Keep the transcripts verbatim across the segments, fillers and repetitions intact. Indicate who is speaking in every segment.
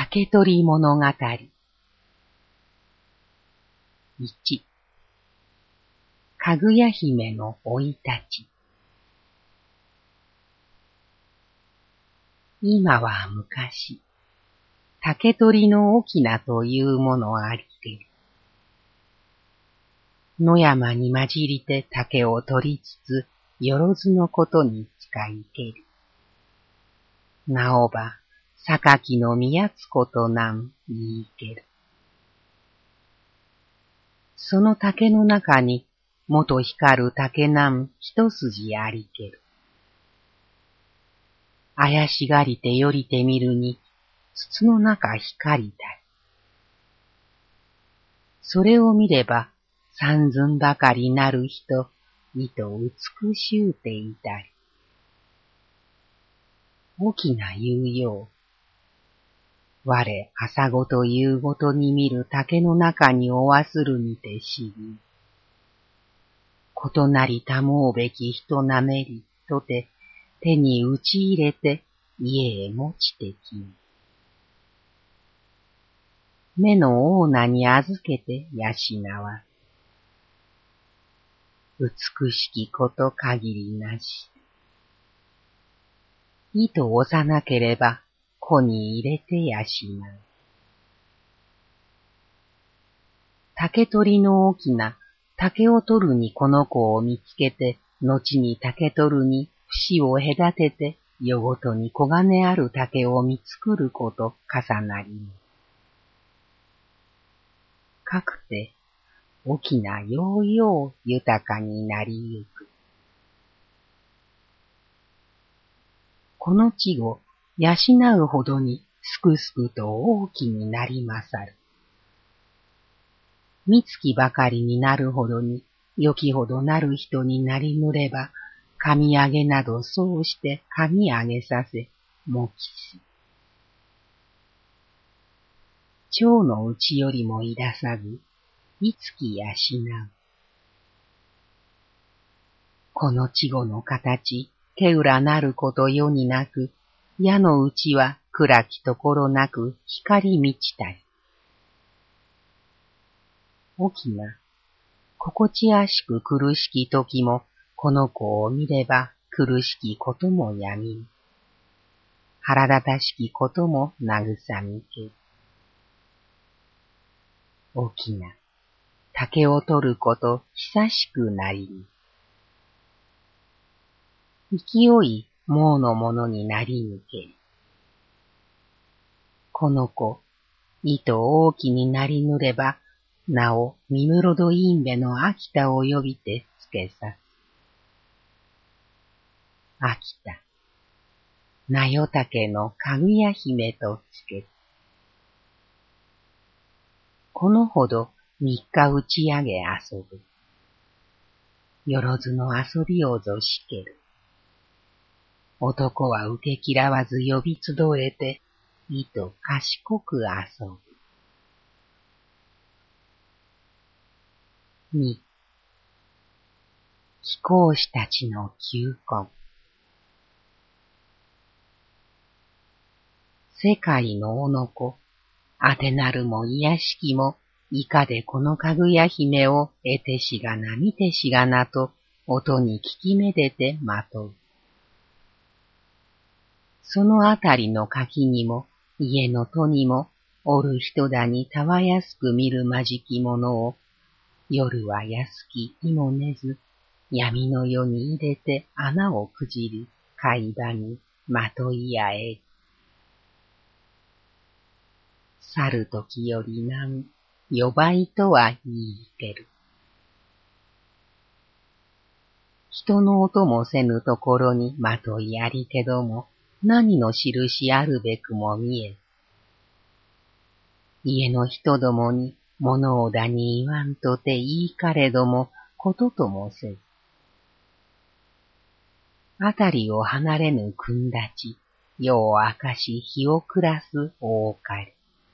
Speaker 1: 竹取物語。いち、かぐや姫の生い立ち。今は昔、竹取の翁というものありけり。野山に混じりて竹を取りつつ、よろずのことに使いけり。なおば、榊の宮津ことなん言いける。その竹の中に、元光る竹なん一筋ありける。あやしがりてよりてみるに、筒の中光りたい。それを見れば、三寸ばかりなる人、いと美しゅうていたり。おきな言うよう。我、朝ごと夕ごとに見る竹の中におわするにて知り。ことなりたもうべき人なめり、とて手に打ち入れて家へ持ちてきん。目のオーナに預けて養わ。美しきこと限りなし。いと幼ければ子に入れて養う。竹取の翁、竹を取るにこの子を見つけて、後に竹取るに節を隔てて、夜ごとに黄金ある竹を見つくること重なりに。かくて、翁ようよう豊かになりゆく。この稚語、養うほどにすくすくと大きになりまさる。みつきばかりになるほどに、よきほどなる人になりぬれば、かみ上げなどそうしてかみ上げさせ、もきし。蝶のうちよりもいらさず、いつき養う。この稚語の形、けうらなること世になく、矢のうちは暗きところなく光満ちたり。おきな、心地やしく苦しき時も、この子を見れば苦しきこともやみん。腹立たしきことも慰みける。おきな、竹を取ること久しくなりに。勢いもうのものになりにけり。この子、いと大きになりぬれば、なおみむろどいんべの秋田を呼びてつけさす。秋田、なよたけのかぐや姫とつけ。このほど三日打ち上げ遊ぶ。よろずの遊びをぞしける。男は受けきらわず呼び集えて、いと賢く遊ぶ。に、貴公子たちの求婚。世界のおのこ、あてなるもいやしきも、いかでこのかぐや姫を得てしがな見てしがなと、音に聞きめでてまとう。そのあたりの柿にも、家の戸にも、おる人だにたわやすく見るまじきものを、夜は安きいもねず、闇の夜に入れて穴をくじり、貝場にまといあえ。去るときよりなん、よばいとは言いける。人の音もせぬところにまといありけども、何の印あるべくも見え。家の人どもに物をだに言わんとて言いかれども、ことともせず。あたりを離れぬくんだち、夜を明かし日を暮らす大岡り。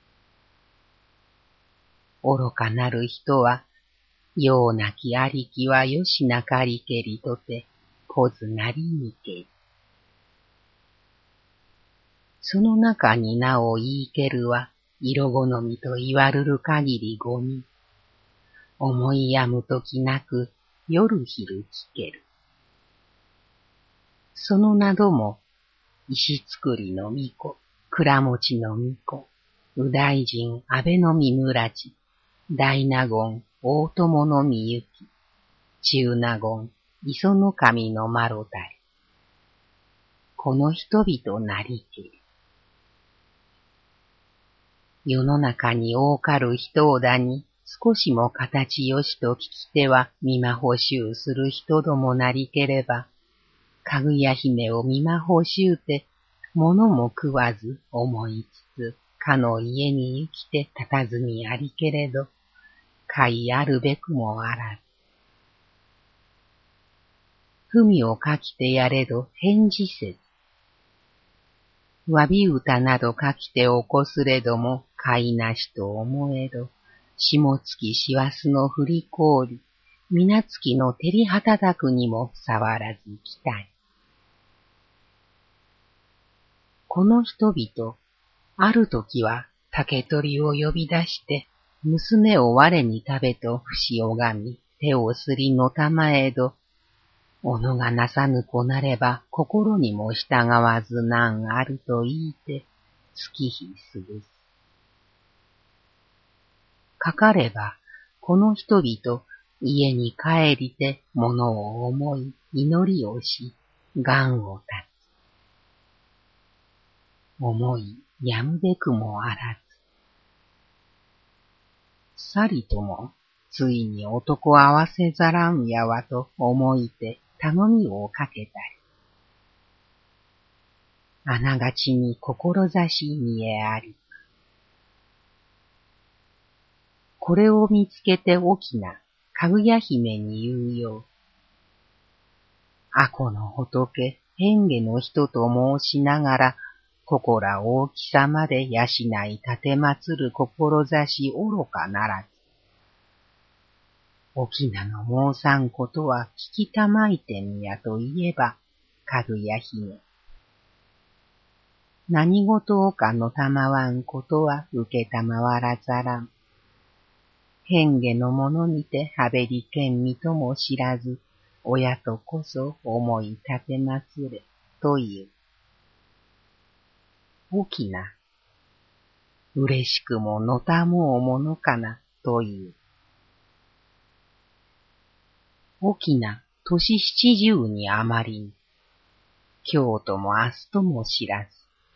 Speaker 1: 愚かなる人は、ようなきありきはよしなかりけりとて、こずなりにけり。 その中になお言いけるは、色好みと言わるる限りごに、思いやむときなく、夜昼聞ける。そのなども、石造りの巫女、倉持の巫女、右大臣安倍の三村地、大納言大友のみゆき、中納言磯の神のまろたり。この人々なりけり。世の中に多かる人をだに、少しも形よしと聞き手は見まほしゅうする人どもなりければ、かぐや姫を見まほしゅうて、物も食わず思いつつ、かの家に行きてたたずみありけれど、かいあるべくもあらず。文を書きてやれど返事せず。わび歌など書きて起こすれども、かいなしと思えど、下月師走の降り氷、水月の照りはたたくにも触らずきたい。この人々、あるときは竹取を呼び出して、娘を我に食べと節拝み、手をすりのたまえど、己がなさぬ子なれば心にも従わず難あると言いて、月日過ぐす。かかれば、この人々、家に帰りて物を思い、祈りをし、願を立つ。思い、やむべくもあらず。さりとも、ついに男合わせざらんやわと思いて頼みをかけたり。あながちに志見えあり。これを見つけておきな、かぐや姫に言うよう。あこの仏、変化の人と申しながら、ここら大きさまで養い立てまつる志愚かならず。おきなの申さんことは聞きたまいてみやと言えば、かぐや姫。何事をかのたまわんことは受けたまわらざらん。変化のものにてはべりけんみとも知らず、親とこそ思い立てまつれ、という。おきな、嬉しくものたもうものかな、という。おきな、年七十にあまりに、今日とも明日とも知らず。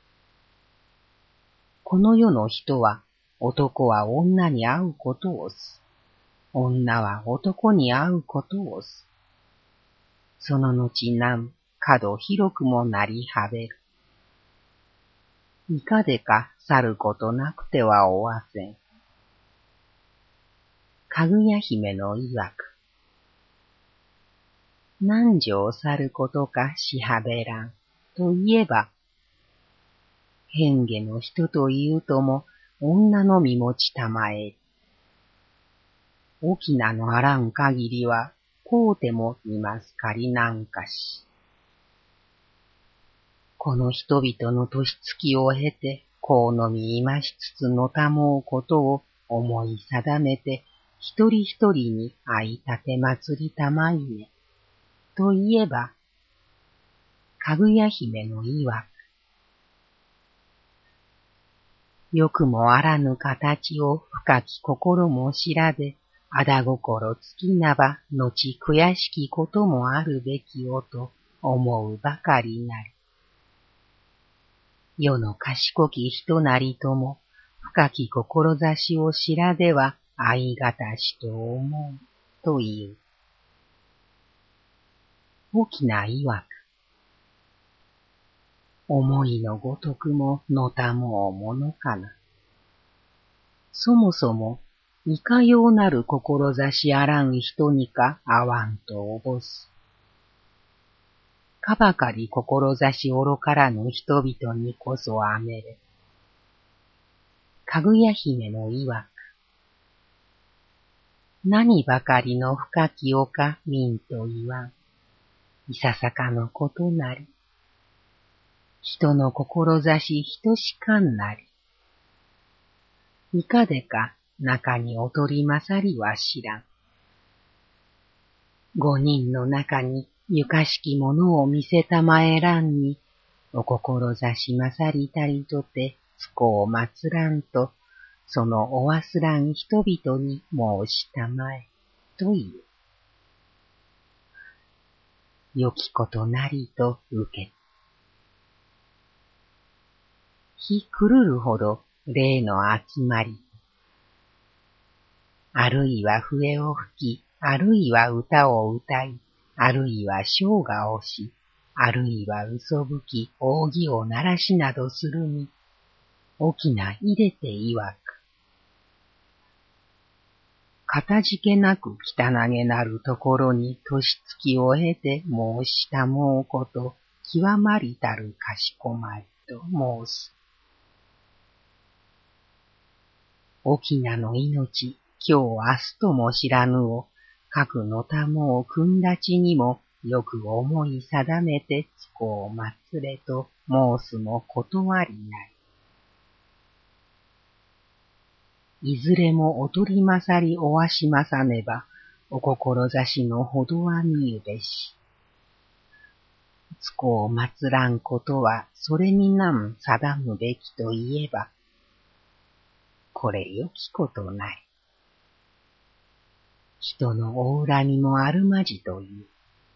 Speaker 1: この世の人は、男は女に会うことをす。女は男に会うことをす。その後なん角広くもなりはべる。いかでか去ることなくてはおわせん。かぐや姫のいわく。何時去ることかしはべらん。と言えば、変化の人というとも女の身持ちたまえ。おきなのあらん限りは、こうてもいますかりなんかし。この人々の年月を経て、こうのみいましつつのたもうことを思い定めて、一人一人に愛立て祭りたまいね。と言えば、かぐや姫のいわく。よくもあらぬ形を深き心も知らで、あだ心つきなば、後悔しきこともあるべきをと思うばかりなり。世の賢き人なりとも、深き志を知らでは愛がたしと思う、という。大きないわく。思いのごとくものたもうものかな。そもそも、いかようなる志あらん人にかあわんとおぼす。かばかり志愚からぬ人々にこそあめれ。かぐや姫のいわく。何ばかりの深きおかみんと言わん。いささかのことなり。 人の志ひとしかんなり。いかでか中に劣り勝りは知らん。五人の中にゆかしきものを見せたまえらんに、お志勝りたりとてつこを祭らんと、そのおわすらん人々に申したまえ、という。よきことなりと受け。日くるるほど霊の集まり。あるいは笛を吹き、あるいは歌を歌い、あるいは唱歌をし、あるいは嘘吹き、扇を鳴らしなどするに、大きな入れていわく。かたじけなく汚げなるところに年月を経て申したもうこと、極まりたるかしこまりと申す。沖縄の命、今日明日とも知らぬを、各のたもを組んだちにも、よく思い定めてつこを祭れと申すも断りない。いずれも劣り勝りおわしまさねば、お志のほどは見ゆべし。つこを祭らんことは、それになん定むべきといえば、これよきことない。人のお恨みもあるまじという。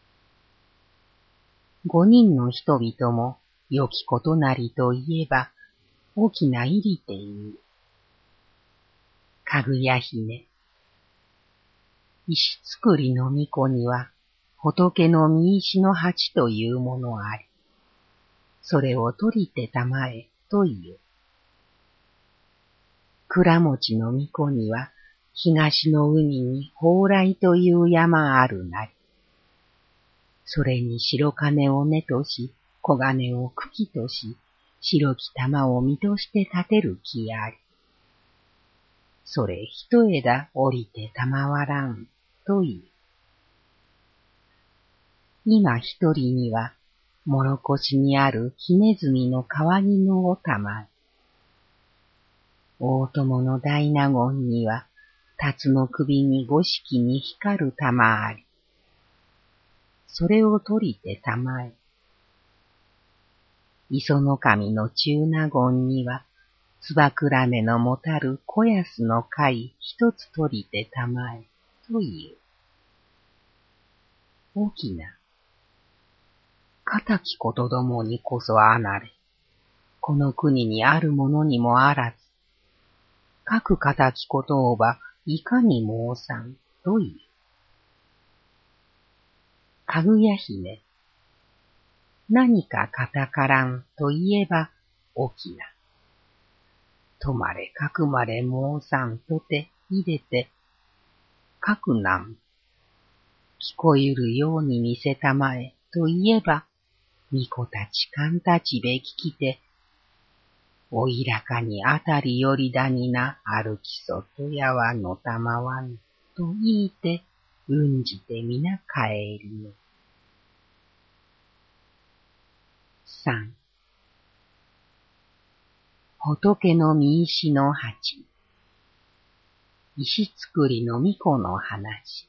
Speaker 1: 五人の人々もよきことなりといえば、大きな入りていう。かぐや姫。石造りの巫女には、仏の見石の鉢というものあり、それを取りてたまえという。倉持の巫女には、東の海に蓬莱という山あるなり。それに白金を根とし、黄金を茎とし、白き玉を実として立てる木あり。それ一枝降りてたまわらん、という。今一人には、もろこしにある杵炭の川絹をたまえ。大友の大納言には、辰の首に五色に光る玉あり。それを取りてたまえ。磯の神の中納言には、つばくらめのもたる小安の貝一つ取りてたまえ、という。大きな。敵ことどもにこそあなれ。この国にあるものにもあらず。各敵ことをばいかに申さん、という。かぐや姫。何かかたからんといえば、おきな。とまれかくまれ申さんとて入れて、かくなん聞こえるように見せたまえといえば、巫女たちかんたちべ聞きて、おいらかにあたりよりだにな歩きそとやはのたまわんと言いて、うんじてみな帰りよ。三。仏の見石の鉢。石造りの巫女の話。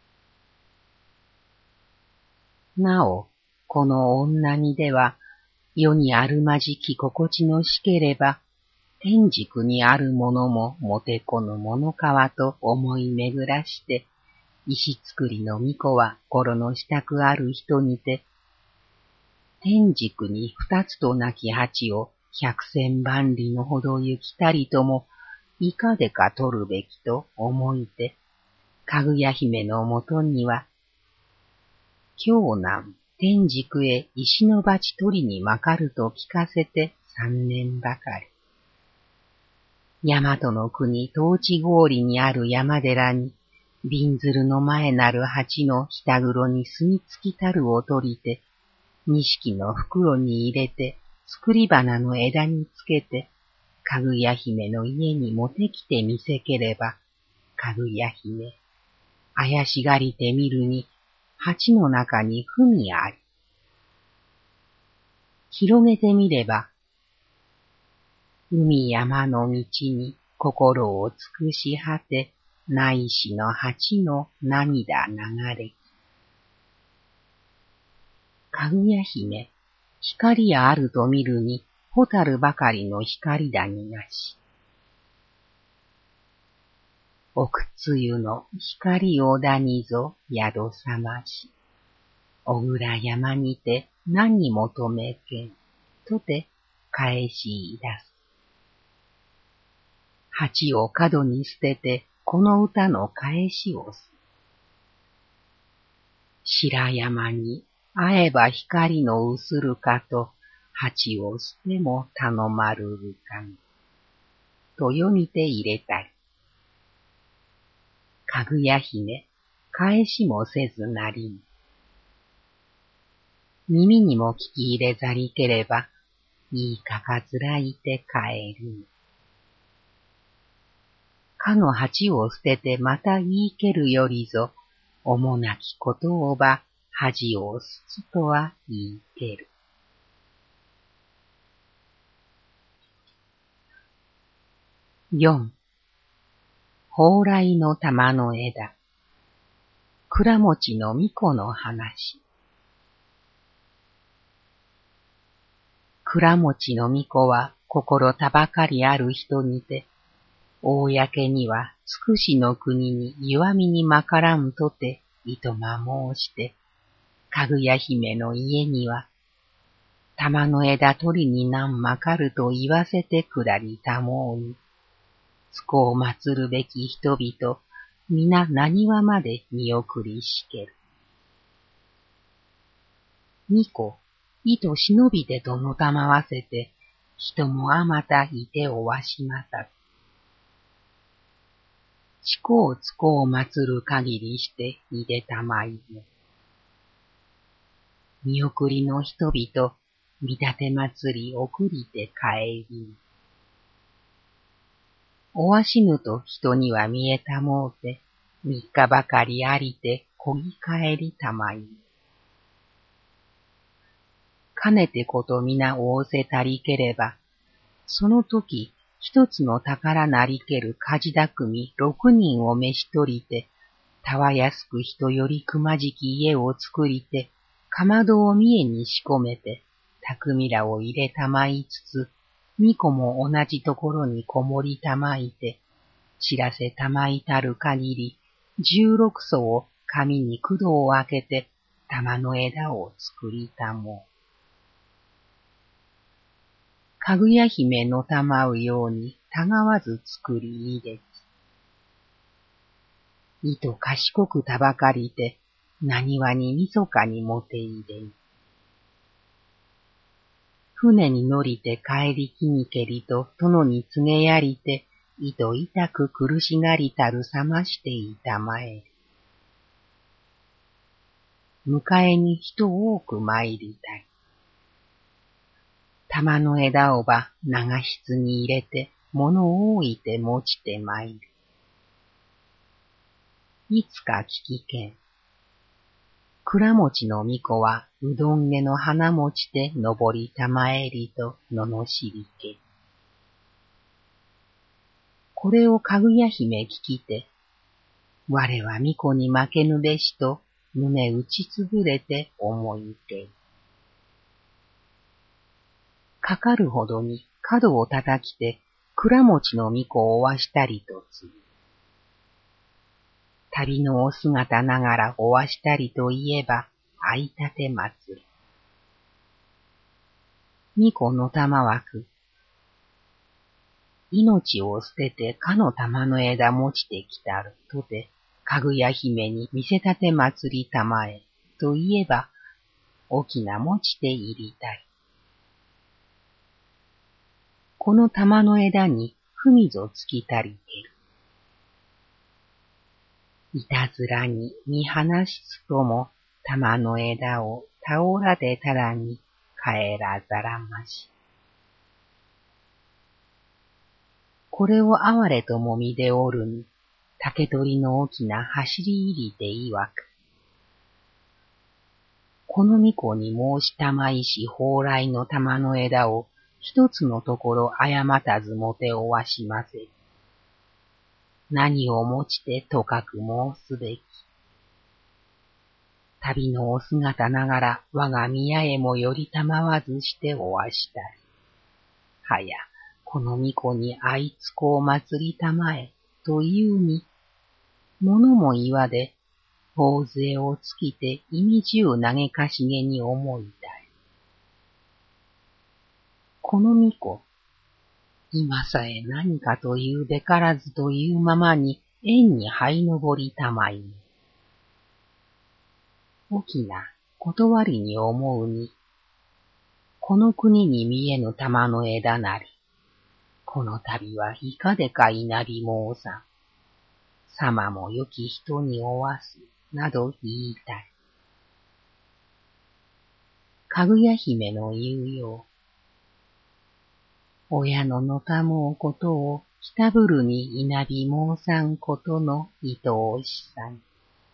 Speaker 1: なお、この女にでは、世にあるまじき心地のしければ、天竺にあるものももてこぬものかはと思い巡らして、石造りの巫女は心のしたくある人にて、天竺に二つとなき鉢を百千万里のほど行きたりとも、いかでか取るべきと思いて、かぐや姫のもとには、京南天竺へ石の鉢取りにまかると聞かせて三年ばかり。大和の国東地郡にある山寺に、びんずるの前なる鉢のひたぐろに住みつきたるを取りて、錦の袋に入れて、作り花の枝につけて、かぐや姫の家に持ってきてみせければ、かぐや姫、あやしがりてみるに、鉢の中に文あり。 広げてみれば、海山の道に心を尽くし果て、ないしの八の涙流れ。かぐや姫、光あると見るに、蛍ばかりの光だになし。奥つゆの光をだにぞ宿さまし。小倉山にて何求めけん、とて返しいだす。鉢を角に捨てて、この歌の返しをす。白山に会えば光の薄るかと、鉢を捨ても頼まるるかん。と世にて入れたり。かぐや姫、返しもせずなりん。耳にも聞き入れざりければ、いいかかずらいて帰るん。かの鉢を捨ててまた言いけるよりぞ、おもなきことをば恥をすつとは言いける。四、蓬莱の玉の枝。倉持の巫女の話。倉持の巫女は心たばかりある人にて、公にはつくしの国に弱みにまからんとていとま申して、かぐや姫の家には、玉の枝取りになんまかると言わせてくだりたもうに、つこを祀るべき人々、皆何話まで見送りしける。巫女、いと忍びてとのたまわせて、人もあまたいておわしまさず。ちこをつこを祀る限りしていでたまいも。見送りの人々、見立て祭り送りて帰り。おわしぬと人には見えたもうて、三日ばかりありてこぎ帰りたまい。かねてこと皆仰せたりければ、その時一つの宝なりける火事だくみ六人を召し取りて、たわやすく人よりくまじき家を作りて、かまどを三重に仕込めて、匠らを入れたまいつつ、巫女も同じところにこもりたまいて、知らせたまいたる限り、十六層を紙に管を開けて、玉の枝を作りたもう。かぐや姫のたまうようにたがわず作り入れき。いと賢くたばかりて、なにわにみそかにもて入れん。船に乗りて帰りきにけりと殿に告げやりて、いと痛く苦しがりたるさましていたまえ。迎えに人多く参りたい。玉の枝をば長室に入れて、物を置いて持ちて参る。いつか聞きけん。倉持の巫女はうどんげの花持ちて登りたまえりと罵りけ。これをかぐや姫聞きて、我は巫女に負けぬべしと胸打ちつぶれて思いけ。かかるほどに角を叩きて、倉持の巫女を追わしたりとつぐ。旅のお姿ながら追わしたりといえば、あいたて祭り。巫女の玉枠。命を捨ててかの玉の枝持ちてきたるとて、かぐや姫に見せたて祭りたまえ、といえば、おきな持ちて入りたい。この玉の枝にふみぞつきたりける。いたずらに見放しつとも、玉の枝を倒らでたらに帰らざらまし。これを哀れともみでおるに、竹取の大きな走り入りでいわく。 この巫女に申したまいし蓬莱の玉の枝を一つのところ誤たずもておわしませ。何をもちてとかく申すべき。旅のお姿ながら我が宮へもよりたまわずしておわしたい。はや、この巫女にあいつこを祭りたまえ、というに、物も岩で、頬杖をつきて意味中嘆かしげに思いたい。この巫女、今さえ何かというべからずというままに縁に這いのぼりたまいに。大きな断りに思うに、この国に見えぬ玉の枝なり、この旅はいかでか稲荷もうさん、様も良き人におわす、など言いたい。かぐや姫の言うよう、親ののたもうことをきたぶるに稲荷もうさんことの愛おしさに。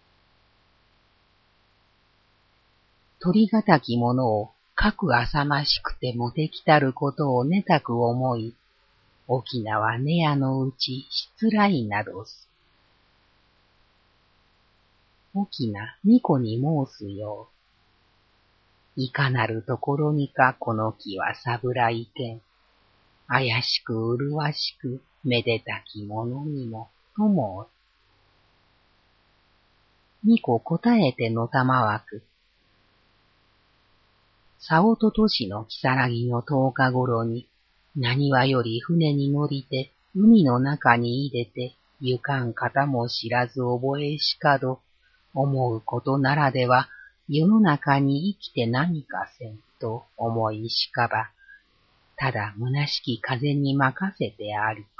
Speaker 1: 鳥がたきものをかくあさましくてもてきたることをねたく思い、沖縄ねやのうちしつらいなどす。沖な巫女に申すよう。いかなるところにかこの木はさぶらいけん。怪しく麗しくめでたきものにも、ともう。巫女答えてのたまわく。さおととしのきさらぎの十日ごろに、なにわより船に乗りて、海の中に入れて、ゆかん方も知らず覚えしかど、思うことならでは、世の中に生きて何かせん、と思いしかば、ただ虚しき風に任せて歩く。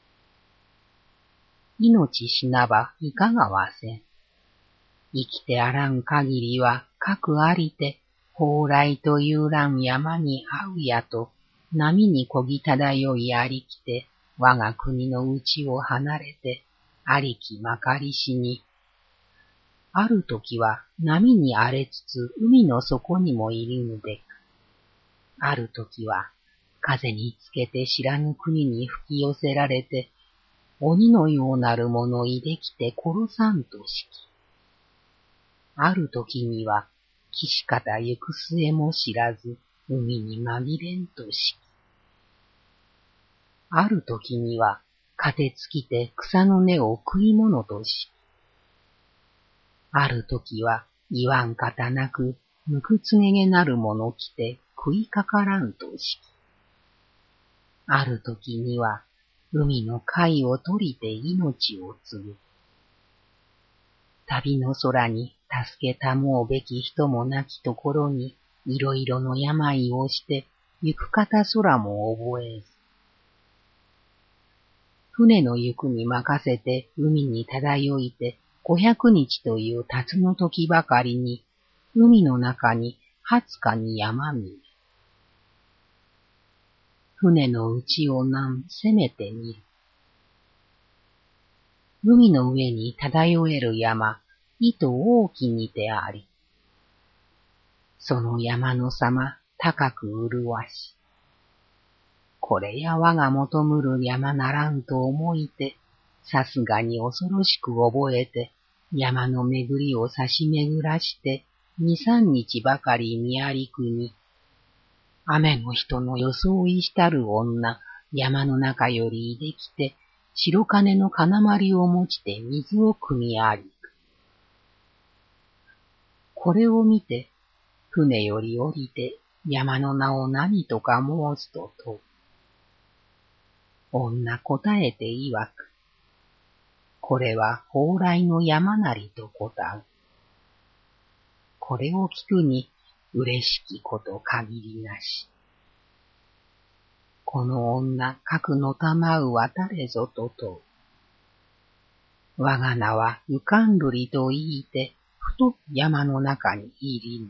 Speaker 1: 命しなばいかがわせん。生きてあらん限りは、かくありて、蓬莱というらん山に会うやと、波にこぎ漂いありきて、我が国のうちを離れて、ありきまかりしに、あるときは波に荒れつつ海の底にもいるぬべく、あるときは風につけて知らぬ国に吹き寄せられて、鬼のようなるものいできて殺さんとしき、あるときには、岸方行く末も知らず、海に紛れんとしき。あるときには、かてつきて草の根を食い物としき。あるときは、言わんかたなく、むくつげげなるもの来て食いかからんとしき。あるときには、海の貝を取りて命を継ぐ。旅の空に助けたもうべき人もなきところにいろいろの病をして行く方空も覚えず。船の行くに任せて海に漂いて五百日という辰の時ばかりに海の中にはつかに山見る。船の内をなん攻めてみる。海の上に漂える山、いと大きにてあり。その山の様、高く麗し。これや我が求むる山ならんと思いて、さすがに恐ろしく覚えて、山の巡りを差し巡らして、二三日ばかり見歩くに、雨の人の装いしたる女、山の中よりいできて、白金の金まりを持ちて水を汲み歩く。これを見て、船より降りて山の名を何とか申すと問う。女答えて曰く。これは蓬莱の山なりと答う。これを聞くに嬉しきこと限りなし。この女かくのたまうは誰ぞと問う。我が名は浮かんるりと言いて、ふと山の中に入りぬ。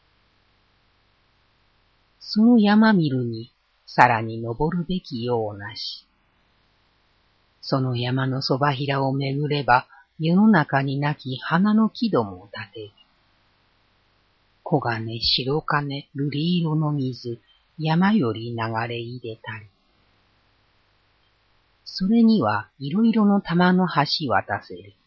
Speaker 1: その山見るに、さらに登るべきようなし。その山のそばひらをめぐれば、世の中になき花の木戸も立てる。 黄金、白金、瑠璃色の水、山より流れ入れたり。それにはいろいろの玉の橋渡せる。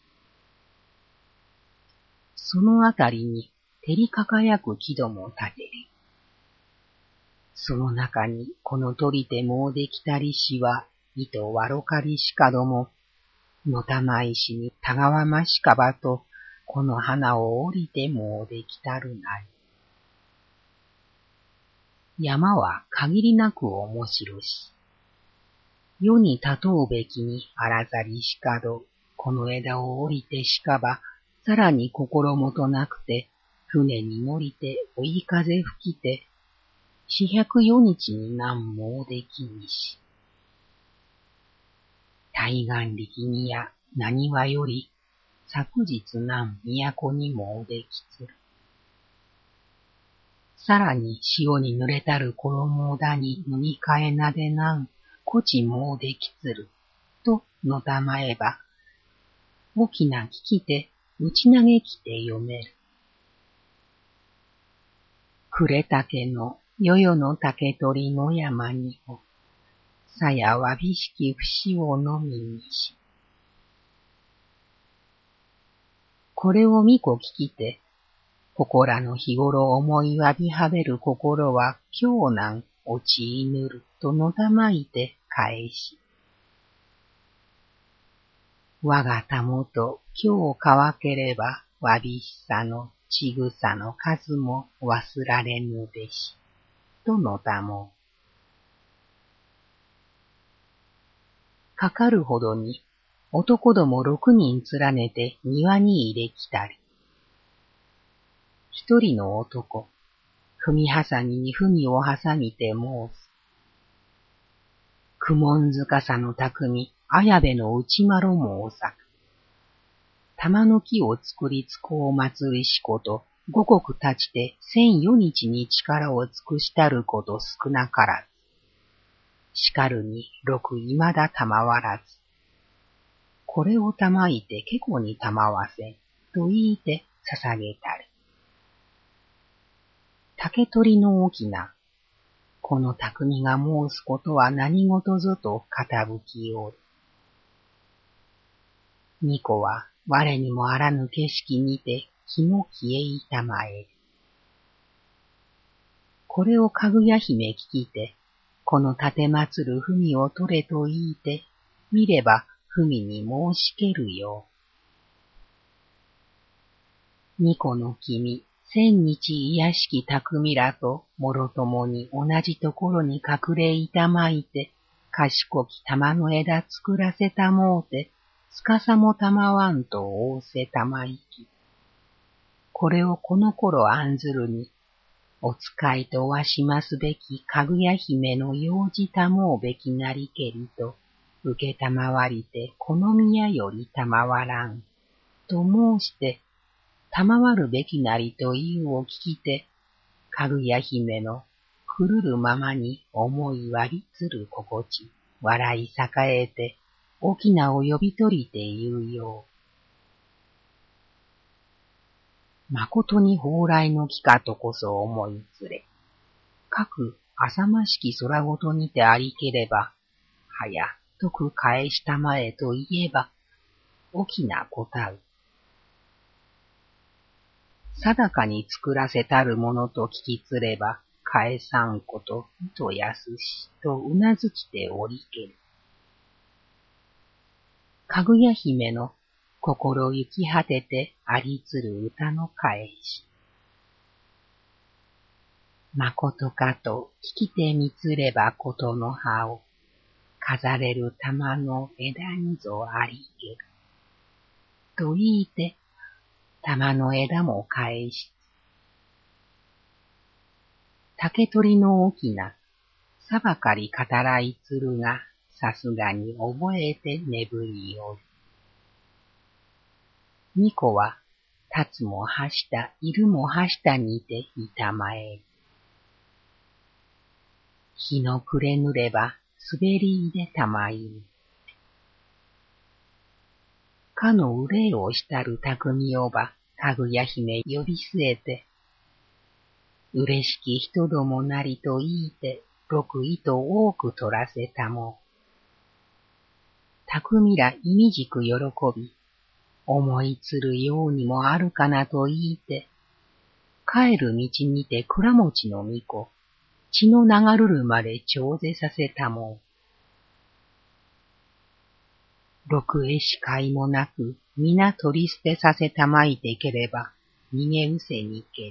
Speaker 1: そのあたりに照り輝く木戸も立てる。その中にこの鳥てもうできたりしは、糸わろかりしかども、のたま石にたがわましかばと、この花を降りてもうできたるなり。山は限りなく面白し、世に例うべきにあらざりしかど、この枝を降りてしかば、さらに心もとなくて、船に乗りて追い風吹きて、四百余日になんもうできにし。大願力にや何はより、昨日なん都にもうできつる。さらに潮に濡れたる衣をだに塗り替えなでなんこちもうできつる。とのたまえば、大きな聞きて打ち投げきて読める。暮れ竹のよよの竹取の山にも、さやわびしき節をのみにし。これをみこ聞きて、ここらの日頃思いわびはべる心は今日なん落ちいぬるとのたまいて返し。我がたもと今日乾ければわびしさのちぐさの数も忘られぬべし。とのたもう。かかるほどに男ども六人連ねて庭に入れきたり。一人の男、踏み挟みに踏みを挟みて申す。苦悶づかさの匠、綾部の内まろ申さく。玉の木を作りつこう祭りしこと、五穀立ちて千余日に力を尽くしたること少なからず。しかるに六いまだたまわらず。これをたまいてけこにたまわせ、と言いて捧げたり。竹取の大きな、この匠が申すことは何事ぞと傾きおる。巫女は我にもあらぬ景色にて気も消えいたまえる。これをかぐや姫聞きて、この立てまつる文を取れと言いて、見れば文に申しけるよう。巫女の君、千日癒しき匠らと、もろともに同じところに隠れいたまいて、賢き玉の枝作らせたもうて、つかさもたまわんと仰せたまいき。これをこの頃案ずるに、お使いとわしますべきかぐや姫の用事たもうべきなりけりと、受けたまわりてこの宮よりたまわらん。と申して、たまわるべきなりというを聞きて、かぐや姫のくるるままに思いわびつる心地、笑い栄えて、翁を呼び取りて言うよう。誠に蓬莱の木かとこそ思いつれ、かく浅ましき空ごとにてありければ、はや、とく返したまえと言えば、翁答う。定かに作らせたるものと聞きつれば、返さんこと、とやすし、とうなずきておりける。かぐや姫の心行き果ててありつる歌の返し。まことかと聞きてみつればことの葉を、飾れる玉の枝にぞありける。と言いて、玉の枝も返し。竹取の大きな、さばかり語らいつるが、さすがに覚えて眠りおる。巫女は、立つもはした、いるもはしたにていたまえる。日の暮れぬれば、滑りいでたまいる。かの憂いをしたる匠をば、かぐや姫呼び据えて、 嬉しき人どもなりと言いて、六意と多く取らせたも。匠ら意味じく喜び、思いつるようにもあるかなと言いて、帰る道にて倉持の巫女、血の流るるまで長ぜさせたも。ろくへ視界もなく、皆取り捨てさせたまいてければ、逃げうせにける。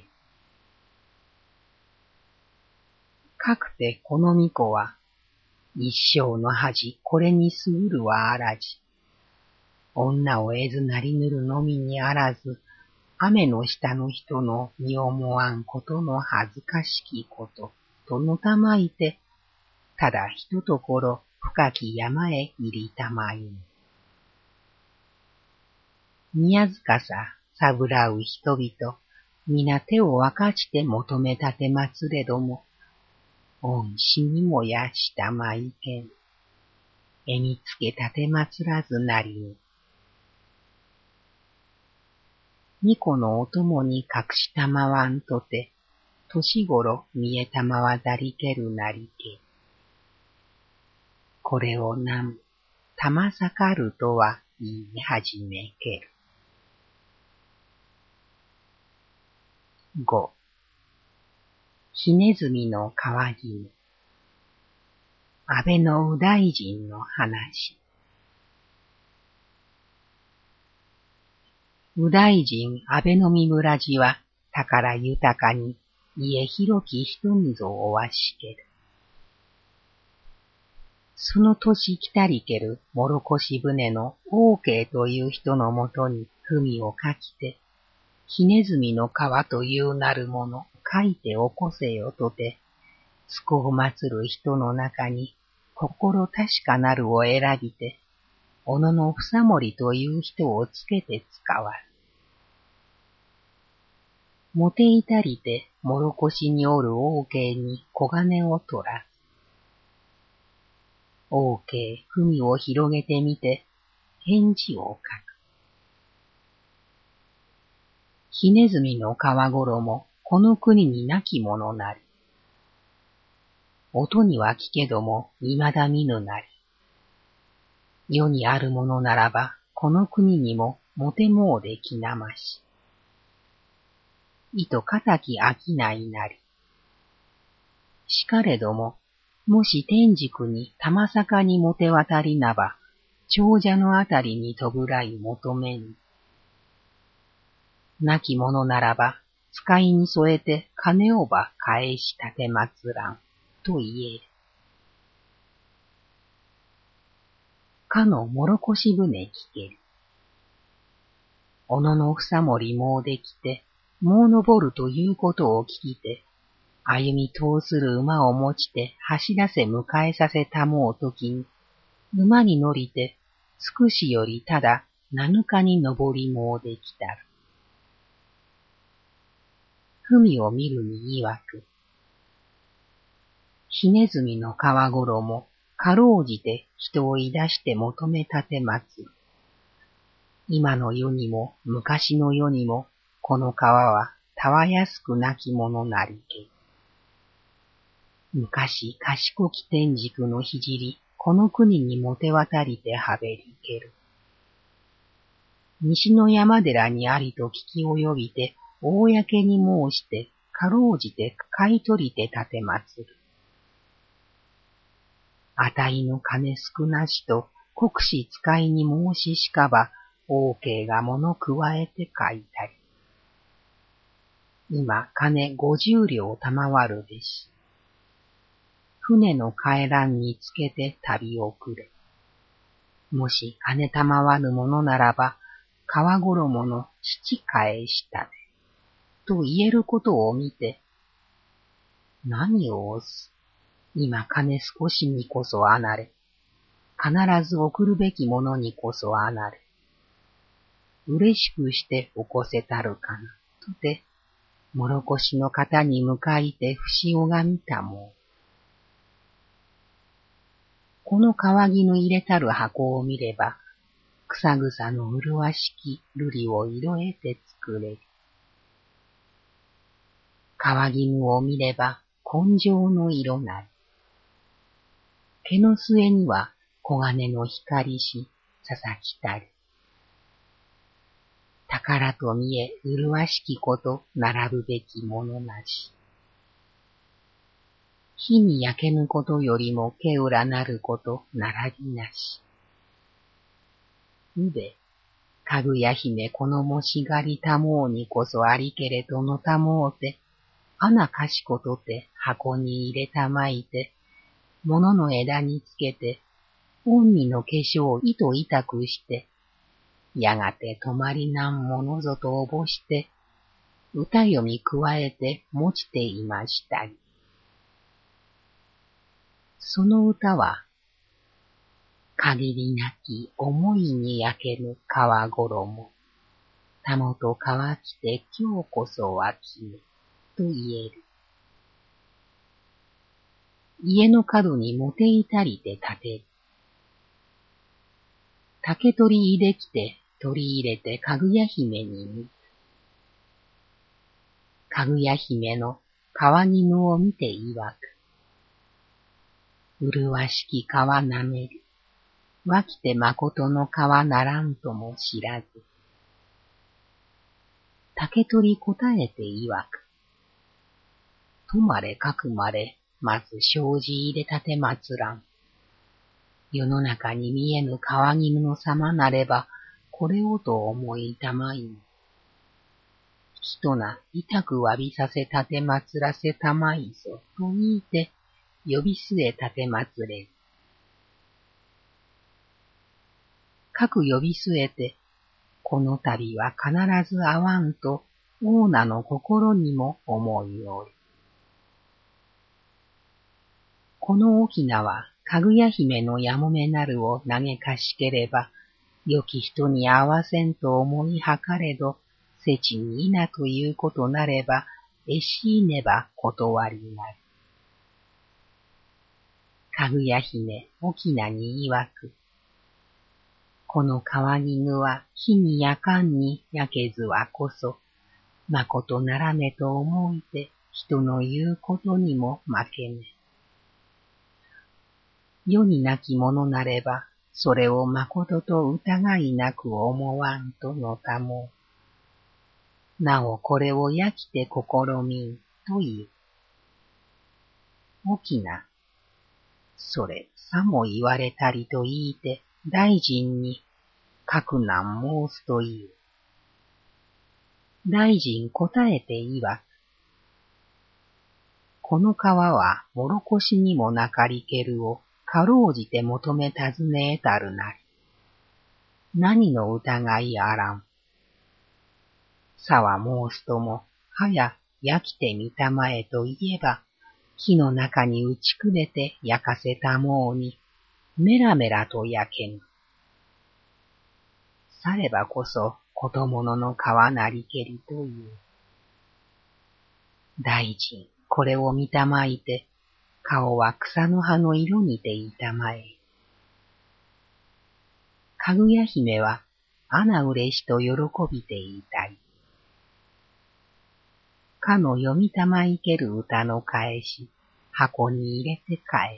Speaker 1: かくてこの巫女は、一生の恥これにすぐるはあらじ。女を得ずなりぬるのみにあらず、雨の下の人の身思わんことの恥ずかしきこと、とのたまいて、ただひとところ深き山へ入りたまいぬ。宮塚さ、さぶらう人々、皆手を分かちて求めたてまつれども、恩師にもやしたまいけん。えにつけたてまつらずなりぬ。巫女のお供に隠したまわんとて、年頃見えたまわざりけるなりけ。これをなんたまさかるとは言い始めける。ご. ひねずみの川絹。安倍の右大臣の話。右大臣安倍のみ村寺は宝豊かに家広き人にぞおわしける。その年来たりける諸越船の王慶という人のもとに文を書きて、ひねずみの川というなるもの書いておこせよとて、つこを祀る人の中に心確かなるを選びて、小野の房森という人をつけて使わる。もていたりて諸越におる王慶に小金を取らず。王慶文を広げてみて、返事を書く。ひねずみの川衣、この国になきものなり。音には聞けども、未だ見ぬなり。世にあるものならば、この国にももてもうできなまし。いと固き商いなり。しかれども、もし天竺に玉坂にもて渡りなば、長者のあたりにとぶらい求めぬ。なきものならば、使いに添えて金をば返したてまつらん、と言える。かの諸越船聞ける。小野の房森もうできて、もう登るということを聞きて、歩み通する馬を持ちて走らせ迎えさせたもうときに、馬に乗りて、つくしよりただ七日に登りもうできたる。文を見るに曰く、ひねずみの川衣、かろうじて人をいだして求めたてまつる。今の世にも昔の世にも、この川はたわやすくなきものなりけ。昔賢き天竺のひじり、この国にもて渡りてはべりける。西の山寺にありと聞き及びて、公に申して、かろうじて買い取りて立てまつる。あたいの金少なしと、国士使いに申ししかば、王慶が物加えて書いたり。今金五十両賜るべし。船の帰らんにつけて旅をくれ。もし金賜るものならば、川衣の七返したで。と言えることを見て、何を押す。今金少しにこそあなれ。必ず送るべきものにこそあなれ。嬉しくして起こせたるかな。とて、諸越の方に向かいて不死をが見たもう。この川絹入れたる箱を見れば、草草の麗しき瑠璃を色えて作れる。 川絹を見れば紺青の色なり。毛の末には黄金の光し、ささきたり。宝と見え麗しきこと並ぶべきものなし。火に焼けぬことよりもけうらなること並びなし。うべ、かぐや姫このもしがりたもうにこそありけれとのたもうて、穴かしことて箱に入れたまいて、物の枝につけて、御身の化粧を糸痛くして、やがて止まりなんものぞとおぼして、歌読み加えて持ちていましたり。その歌は、限りなき思いに焼けぬ皮衣、たもと乾きて今日こそはきめ、と言える。家の角にもていたりて立てる。竹取り入れきて取り入れてかぐや姫に見る。かぐや姫の川絹を見ていわく。麗しき川なめる。わきてまことの川ならんとも知らず。竹取り答えていわく。とまれかくまれ、まず障子入れたてまつらん。世の中に見えぬ川絹の様なれば、これをと思いたまいに。ひとな痛くわびさせたてまつらせたまいぞ、と言いて、呼び据えたてまつれる。かく呼び据えて、この度は必ず会わんと、オーナの心にも思いおる。この翁は、かぐや姫のやもめなるを嘆かしければ、良き人に会わせんと思いはかれど、せちにいなということなれば、えしいねば断りなる。かぐや姫、翁に曰く、この川絹は火に焼かんに焼けずはこそ、まことならねと思いて人の言うことにも負けね。世になきものなれば、それをまことと疑いなく思わんとのたもう。なおこれを焼きて試みんと言う。翁、それさも言われたりと言いて、大臣に、かくなん申すと言う。大臣答えていわく。この川は、もろこしにもなかりけるを、かろうじて求め尋ねえたるなり。何の疑いあらん。さは申すとも、はや焼きてみたまえと言えば、火の中に打ちくれて焼かせたもうに、メラメラと焼けぬ。さればこそ、ことものの皮なりけりという。大臣、これを見たまいて、顔は草の葉の色にていたまえ。かぐや姫は、あなうれしと喜びていたり。かの読みたまいける歌の返し、箱に入れて帰る。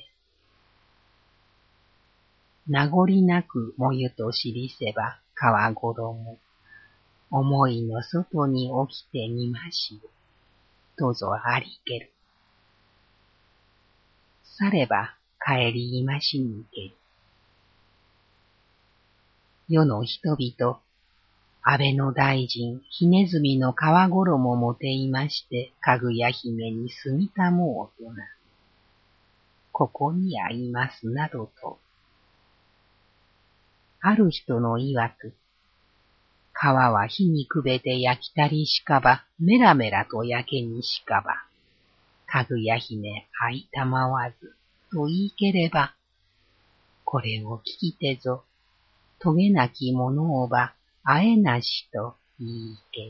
Speaker 1: 名残なくもゆと知りせば川衣、思いの外に起きてみましよ、とぞありける。されば帰りいましに行ける。世の人々、安倍の大臣、ひねずみの皮衣もていまして、かぐや姫に住みたもうとな。ここにあいますなどと。ある人の曰く、皮は火にくべて焼きたりしかば、メラメラと焼けにしかば、かぐや姫あいたまわず、と言いければ、これを聞きてぞ、とげなきものをば、あえなしと言いけ。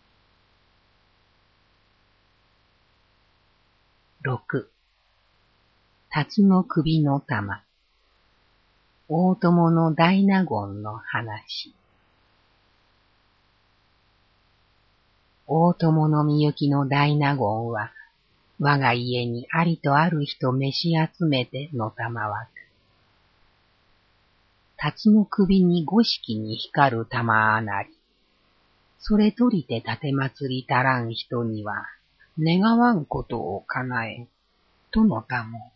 Speaker 1: 六、辰の首の玉。大友の大納言の話。 大友のみゆきの大納言は、我が家にありとある人召し集めてのたまわく。辰の首に五色に光る玉あなり。それとりて立て祭りたらん人には、願わんことを叶えん、とのたも。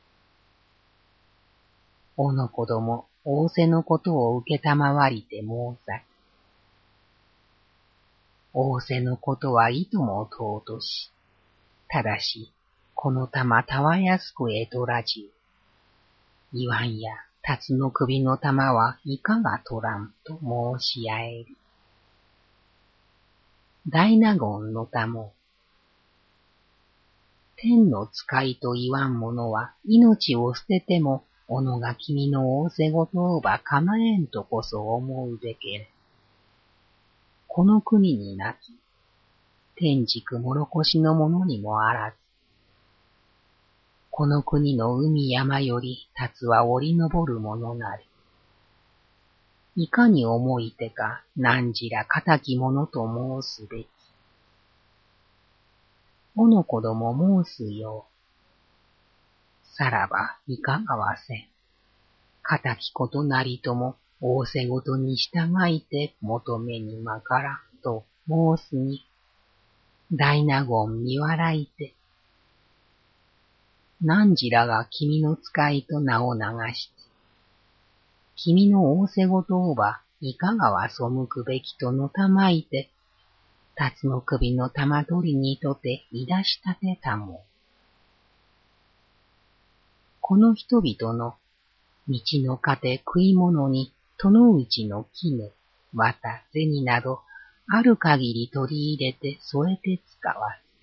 Speaker 1: おの子ども、仰せのことを受けたまわりて申さき。仰せのことはいとも尊し。ただし、この玉たわやすくえとらじゅう。言わんや、辰の首の玉はいかがとらんと申し合える。大納言のたも。天の使いと言わん者は命を捨てても、おのが君の仰せごとをば叶えんとこそ思うべけれ。この国になき、天竺もろこしのものにもあらず。この国の海山より竜は降り登るものなり。いかに思いてか何時ら仇きものと申すべき。おの子ども申すよう。さらばいかがわせん。仇きことなりとも仰せごとに従いて求めにまからんと申すに。大納言見笑いて。何時らが君の使いと名を流し、君の仰せごとをばいかがは背くべきとのたまいて、辰の首の玉取りにとていだし立てたも。この人々の道の糧食い物に戸の内の絹、綿、銭などある限り取り入れて添えて使わす。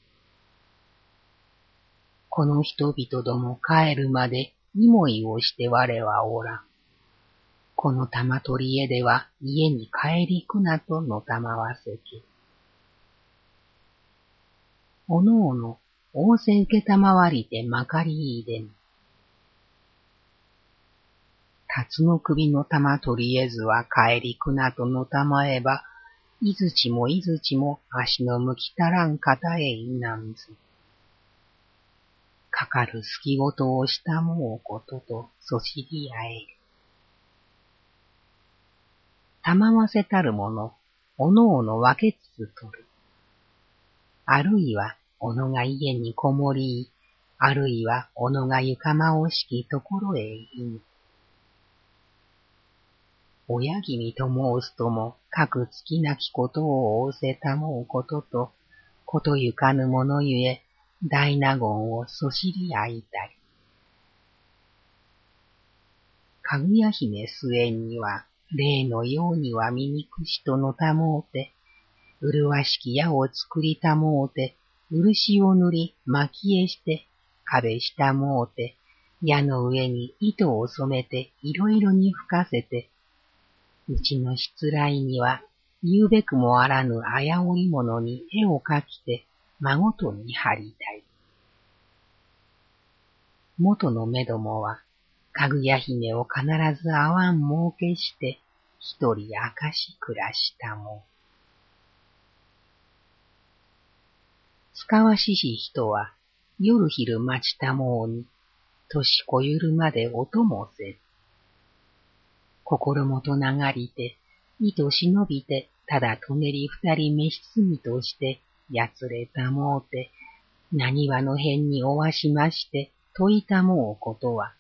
Speaker 1: この人々ども帰るまでいもいをして我はおらん。この玉取り絵では家に帰りくなとのたまわせき。おのおの仰せ受けたまわりてまかりいでん。辰の首の玉取りえずは帰りくなとのたまえば、いずちもいずちも足の向きたらん方へいなんず。かかる隙ごとをしたもうこととそしりあえる。たまわせたるもの、おのおの分けつつ取る。あるいは、おのが家にこもり、あるいは、おのがゆかまおしきところへいぬ。親君と申すとも、かくつきなきことを仰せたもうことと、ことゆかぬものゆえ、大納言をそしりあいたり。かぐや姫末には、例のようには醜しとのたもうて、うるわしき矢を作りたもうて、漆を塗り蒔絵して、壁したもうて、矢の上に糸を染めていろいろに吹かせて、うちのしつらいには、言うべくもあらぬあやおりものに絵を描きて、孫とに貼りたい。元のめどもは、かぐや姫を必ずあわん儲けして、一人明かし暮らしたも。つかわしし人は、夜昼待ちたもうに、年こゆるまで音もせず。心もとながりて、意と忍びて、ただとねり二人召しつみとして、やつれたもうて、なにわの辺におわしまして、問いたもうことは、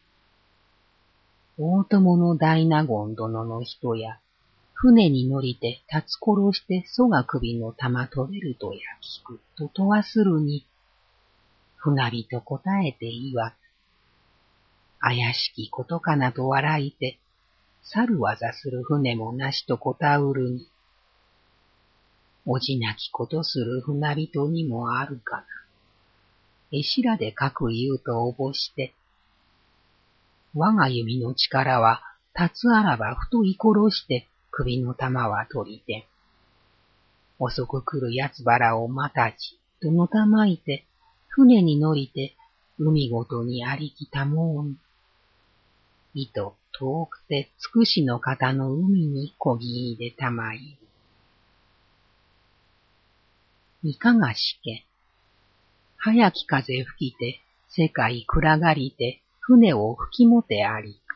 Speaker 1: 大友の大納言殿の人や、船に乗りて立つ殺して蘇が首の玉取れるとや聞くと問わするに、ふなりと答えていわく、怪しきことかなと笑いて、去る技する船もなしと答うるに、おじなきことする船人にもあるかな。えしらでかく言うとおぼして、我が弓の力は立つあらば太い殺して首の玉は取りて、遅く来るやつばらをまたじとのたまいて、船に乗りて海ごとにありきたもうに、いと遠くてつくしの方の海にこぎ入れたまいる。 いかがしけ。早き風吹きて、世界暗がりて、船を吹きもてあり。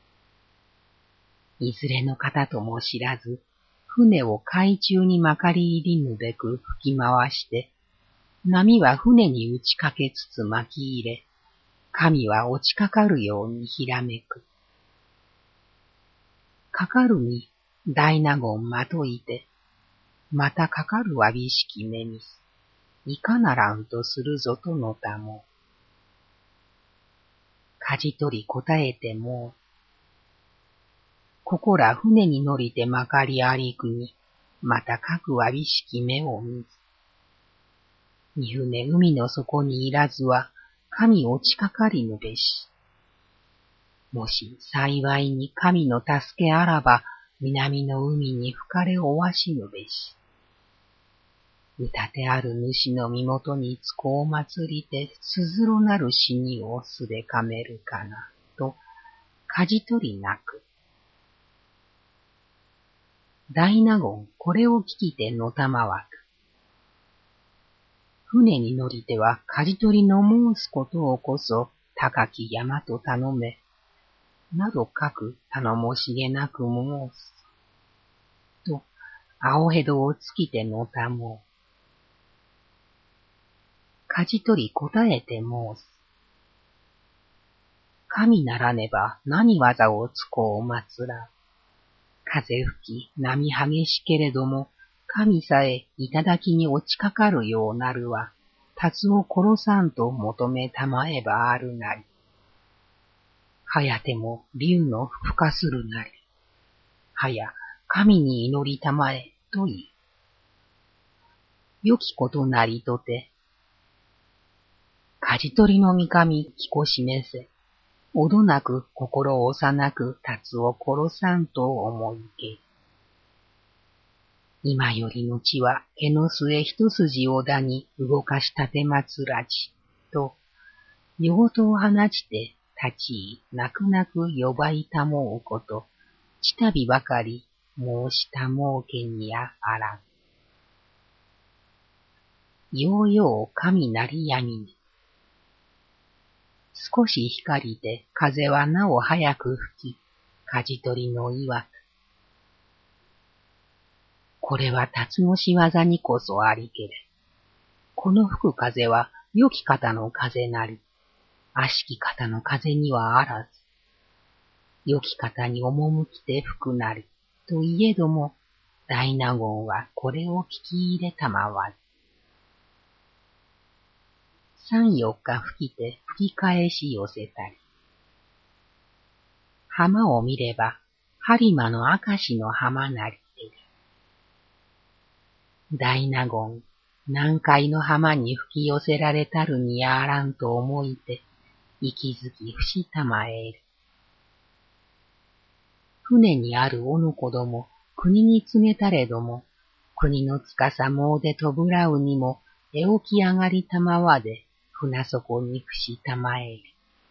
Speaker 1: いずれの方とも知らず、船を海中にまかり入りぬべく吹き回して、波は船に打ちかけつつ巻き入れ、神は落ちかかるようにひらめく。かかるに大納言まといて、またかかるわびしき目にす、いかならんとするぞとのたも。舵取り答えても、ここら船に乗りてまかりありくに、またかくわびしき目を見ず。二船海の底にいらずは、神落ちかかりぬべし。もし幸いに神の助けあらば、南の海に吹かれおわしぬべし。歌てある主の身元につこう祭りて、すずろなる死にをすでかめるかな、と、舵取りなく。大納言これを聞きてのたまわく。船に乗りては舵取りの申すことをこそ高き山と頼め、などかく頼もしげなく申す。と、青へどをつきてのたもう。舵取り答えて申す。神ならねば何技をつこう祭ら。風吹き波激しけれども、神さえ頂に落ちかかるようなるは、竜を殺さんと求めたまえばあるなり。はやても竜の吹かするなり。はや神に祈りたまえと言い。良きことなりとて、舵取りの御神きこ示せ。おどなく心幼く竜を殺さんと思いけ。今よりのちは毛の末一筋をだに動かし立てまつらじ、と、夜事を放ちて立ちい泣く泣く呼ばいたもうこと、ちたびばかり申したもうけにやあらん。ようよう神なり闇に。少し光で風はなお早く吹き、舵取りの曰く。これは竜の仕業にこそありけれ。この吹く風は良き方の風なり、悪しき方の風にはあらず。良き方に赴きて吹くなり、といえども、大納言はこれを聞き入れたまわず。三四日吹きて吹き返し寄せたり。浜を見れば、播磨の明石の浜なりてり。大納言、南海の浜に吹き寄せられたるにやあらんと思いて、息づきふしたまえる。船にあるおの子ども、国に告げたれども、国の司もうでとぶらうにも、え起き上がりたまわで、船底に伏したまえる。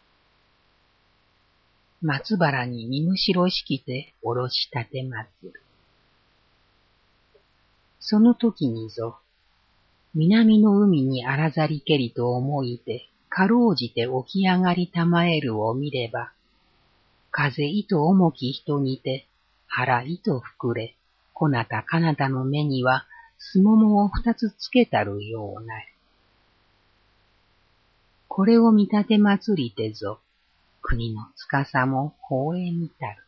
Speaker 1: 松原に身むしろしきておろし立てまつる。その時にぞ、南の海にあらざりけりと思いて、かろうじて起き上がりたまえるを見れば、風糸重き人にて、腹糸膨れ、こなたかなたの目には、すももを二つつけたるようなり。これを見立てまつりてぞ、国の司も放映見たる。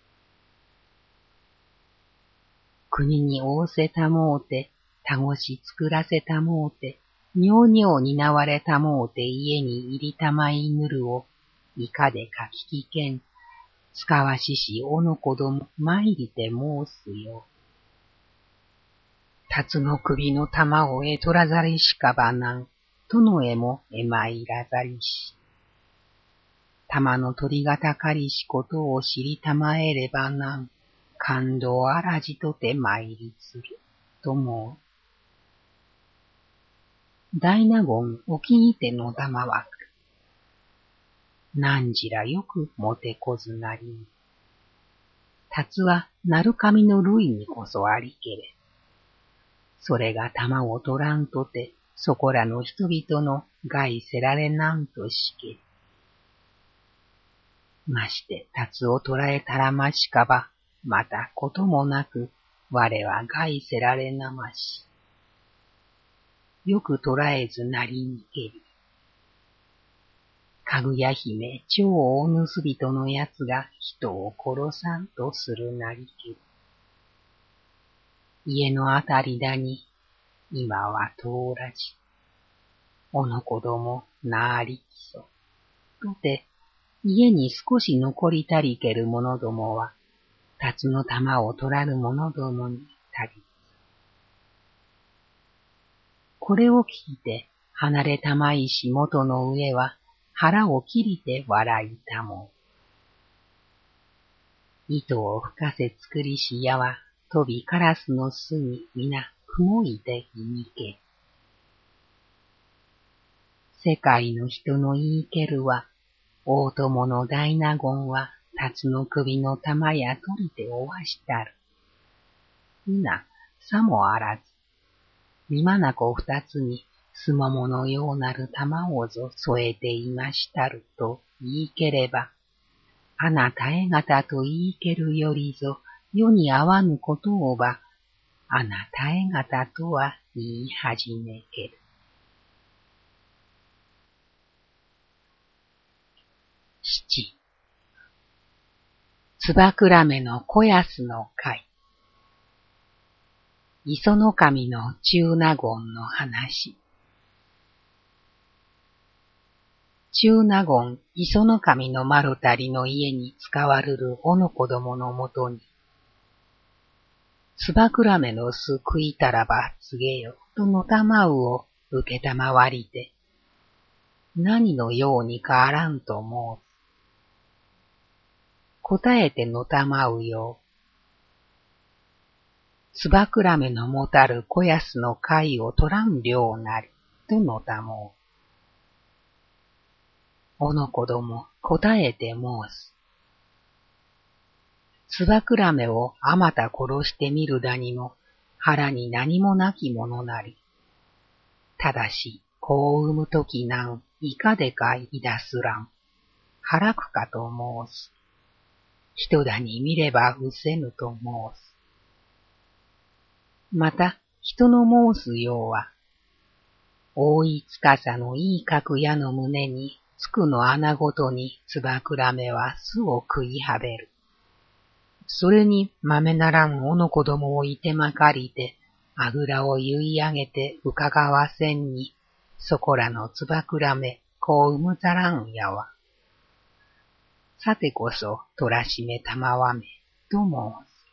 Speaker 1: 国に仰せたもうて、たごし作らせたもうて、にょうにょう担われたもうて家に入りたまいぬるを、いかでか聞きけん、つかわししおの子ども参りて申すよ。竜の首の玉をえとらざりしかばなん、とのえもえまいらざりし。玉の鳥がたかりしことを知りたまえればなん、感動あらじとて参りする、ともう。大納言お気にてのだまわく。なんじらよくもてこずなりに。竜は鳴神の類にこそありけれ。 それが玉を取らんとて、そこらの人々の害せられなんとしけ。まして、辰を捕らえたらましかば、またこともなく、我は害せられなまし。よく捕らえずなりにけり。かぐや姫、超大盗人のやつが人を殺さんとするなりけり。家のあたりだに、今は通らじ。おの子供なありきそ。とて、家に少し残りたりける者どもは、辰の玉を取らる者どもに足り。これを聞いて、離れたまいし元の上は、腹を切りて笑いたもう。糸を吹かせ作りし矢は、飛びカラスの巣に皆、ふもいていにけ。世界の人の言いけるは、大友の大納言は、辰の首の玉や取りておわしたる。みな、さもあらず。みまなこ二つに、すもものようなる玉をぞ添えていましたると言いければ、あなたえがたと言いけるよりぞ、世に合わぬことをば、あなたえがたとは言い始めける。七、つばくらめのこやすの会。磯の神の中納言の話。中納言、磯の神の丸たりの家に使わるるおの子供のもとに、つばくらめの巣食いたらば告げよ、とのたまうを受けたまわりて、何のようにかあらんと申す。答えてのたまうよう、つばくらめのもたるこやすの貝を取らん量なり、とのたもう。おの子供、答えて申す。つばくらめをあまた殺してみるだにも、腹に何もなきものなり。ただし、子を産むときなん、いかでかいだすらん。腹くかと申す。人だに見ればうせぬと申す。また、人の申すようは、大いつかさのいい角矢の胸に、つくの穴ごとにつばくらめは巣を食いはべる。それに豆ならんおの子供をいてまかりて、あぐらを結い上げて伺わせんに、そこらのつばくらめ、こう産むざらんやわ。さてこそ、とらしめたまわめ、と申す。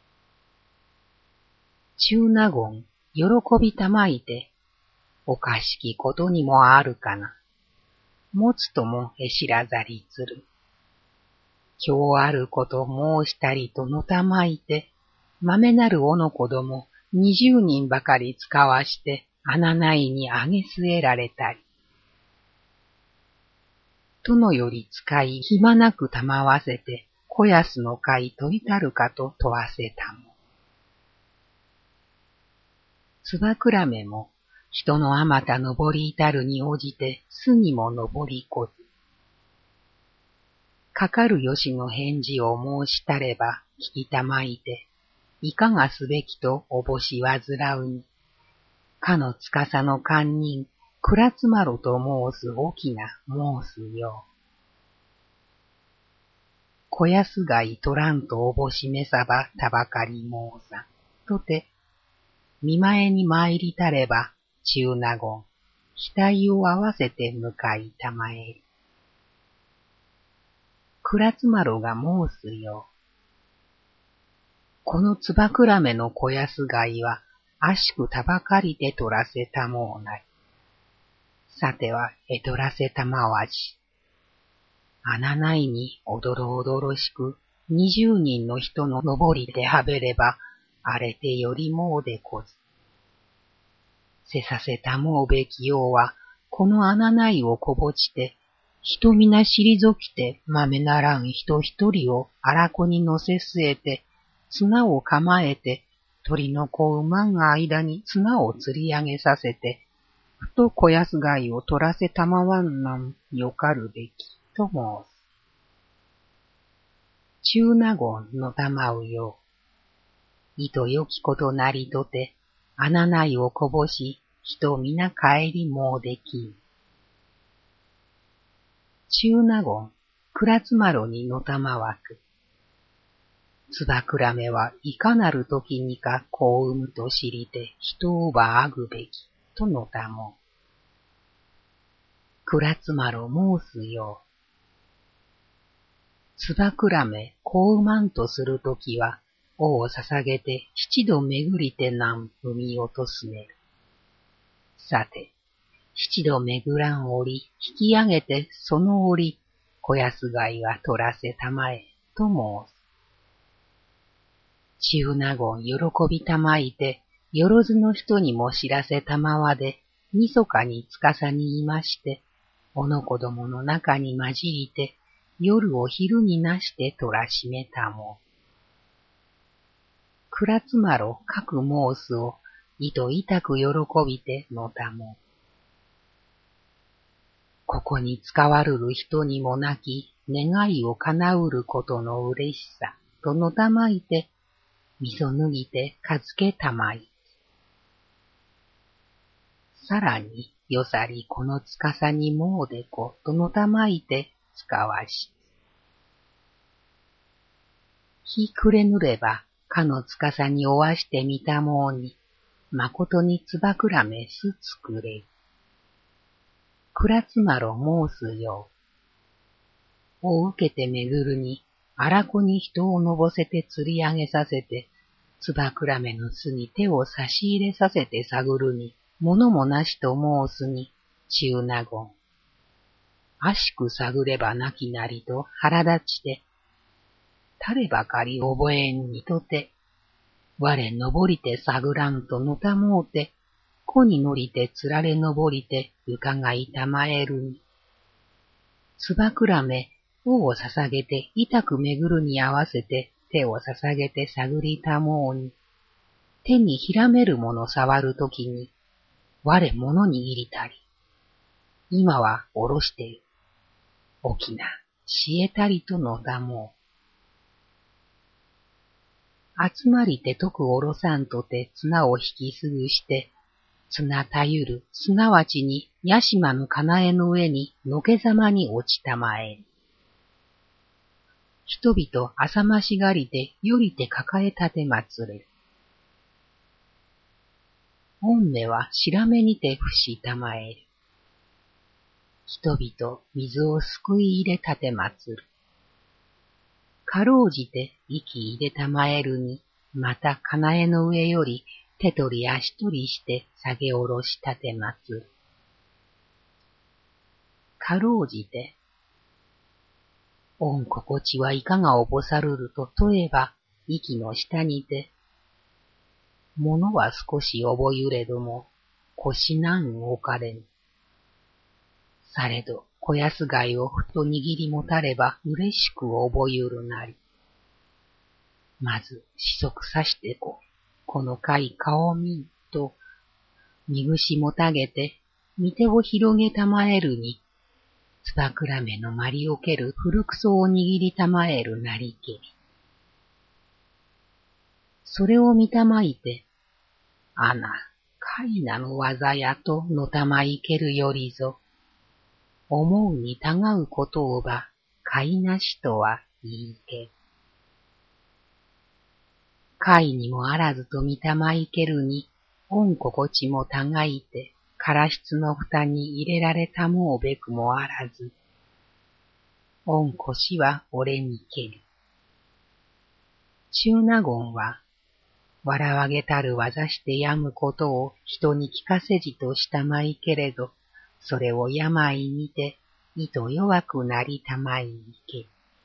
Speaker 1: 中納言、喜びたまいて、おかしきことにもあるかな。持つともへしらざりつる。今日あること申したりとのたまいて、豆なるおの子供二十人ばかり使わして、穴ないにあげ据えられたり。殿より使い暇なくたまわせて、こやすの貝取りたるかと問わせたも。つばくらめも、人のあまた登り至るに応じて巣にも登りこず。かかるよしの返事を申したれば聞きたまいて、いかがすべきとおぼしわずらうに、かのつかさの堪忍、くらつまろと申す大きな申すよう。こやすがいとらんとおぼしめさばたばかり申さん。とて、見前に参りたれば、中納言、額を合わせて向かいたまえり。くらつまろが申すよう。このつばくらめのこやすがいは、あしくたばかりで取らせたもうない。さては、えとらせたまわじ。穴ないにおどろおどろしく、二十人の人の登りではべれば、荒れてよりもうでこず。せさせたもうべきようは、この穴ないをこぼちて、人みな退きて豆ならん人一人を荒子に乗せ据えて、綱を構えて、 鳥の子馬んが間に綱を釣り上げさせて、ふと小安貝を取らせたまわんなんよかるべき、と申す。中納言のたまうよう。いとよきことなりとて、穴ないをこぼし、人皆帰りもうできん。中納言、倉つまろにのたまわく。つばくらめはいかなるときにか子を産むと知りて人をばあぐべき、とのたも。倉つまろ申すよう。つばくらめ子を産まんとするときは、尾を捧げて七度めぐりてなん産み落とすねる。さて、七度めぐらんおり、引き上げてそのおり、小安貝は取らせたまえ、と申す。中納言喜びたまいて、よろずの人にも知らせたまわで、みそかにつかさにいまして、おの子どもの中にまじりて、夜を昼になして取らしめたも。倉つまろかく申すを、いと痛く喜びてのたも。ここに使わるる人にもなき、願いを叶うることの嬉しさ、とのたまいて、みそ脱ぎてかづけたまい。さらに、よさりこのつかさにもうでこ、とのたまいて、使わし。日暮れぬれば、かのつかさにおわしてみたもうに、まことにつばくらめすつくれ。倉つまろ申すよう。を受けてめぐるに、あらこに人をのぼせて釣り上げさせて、つばくらめの巣に手を差し入れさせて探るに、ものもなしと申すに、中納言。あしく探ればなきなりと腹立ちて、たればかり覚えんにとて、我登りて探らんとのたもうて、子に乗りてつられ登りて伺いたまえるに。つばくらめ、尾を捧げて痛くめぐるに合わせて手を捧げて探りたもうに。手にひらめるもの触るときに、我物握りたり。今はおろして、起きな、しえたりとのだもう。集まりてとくおろさんとて綱を引きすぐして、綱たゆる、すなわちに、やしまのかなえの上に、のけざまに落ちたまえ。人々浅ましがりて、よりて抱えたてまつれる。御目は白目にて伏したまえる。人々水をすくい入れたてまつる。かろうじて息入れたまえるに、またかなえの上より、手取り足取りして下げ下ろしたてまつる。かろうじて、御心地はいかがおぼさるると問えば、息の下にて、ものは少し覚ゆれども、腰なん置かれぬ。されど、小安貝をふと握りもたれば、嬉しく覚ゆるなり。まず、四足さしてこ。このかい顔見んと、みぐしもたげて、み手を広げたまえるに、つばくらめのまりおける古くそを握りたまえるなりけり。それを見たまいて、あな、かいなの技やとのたまいけるよりぞ、思うにたがうことをば、かいなしとは言いけ。かいにもあらずと見たまいけるに、御心地もたがいて、からしつの蓋に入れられたもうべくもあらず、御腰は俺にけり。中納言は、笑わげたる技してやむことを人に聞かせじとしたまいけれど、それを病にて、いと弱くなりたまいにけ。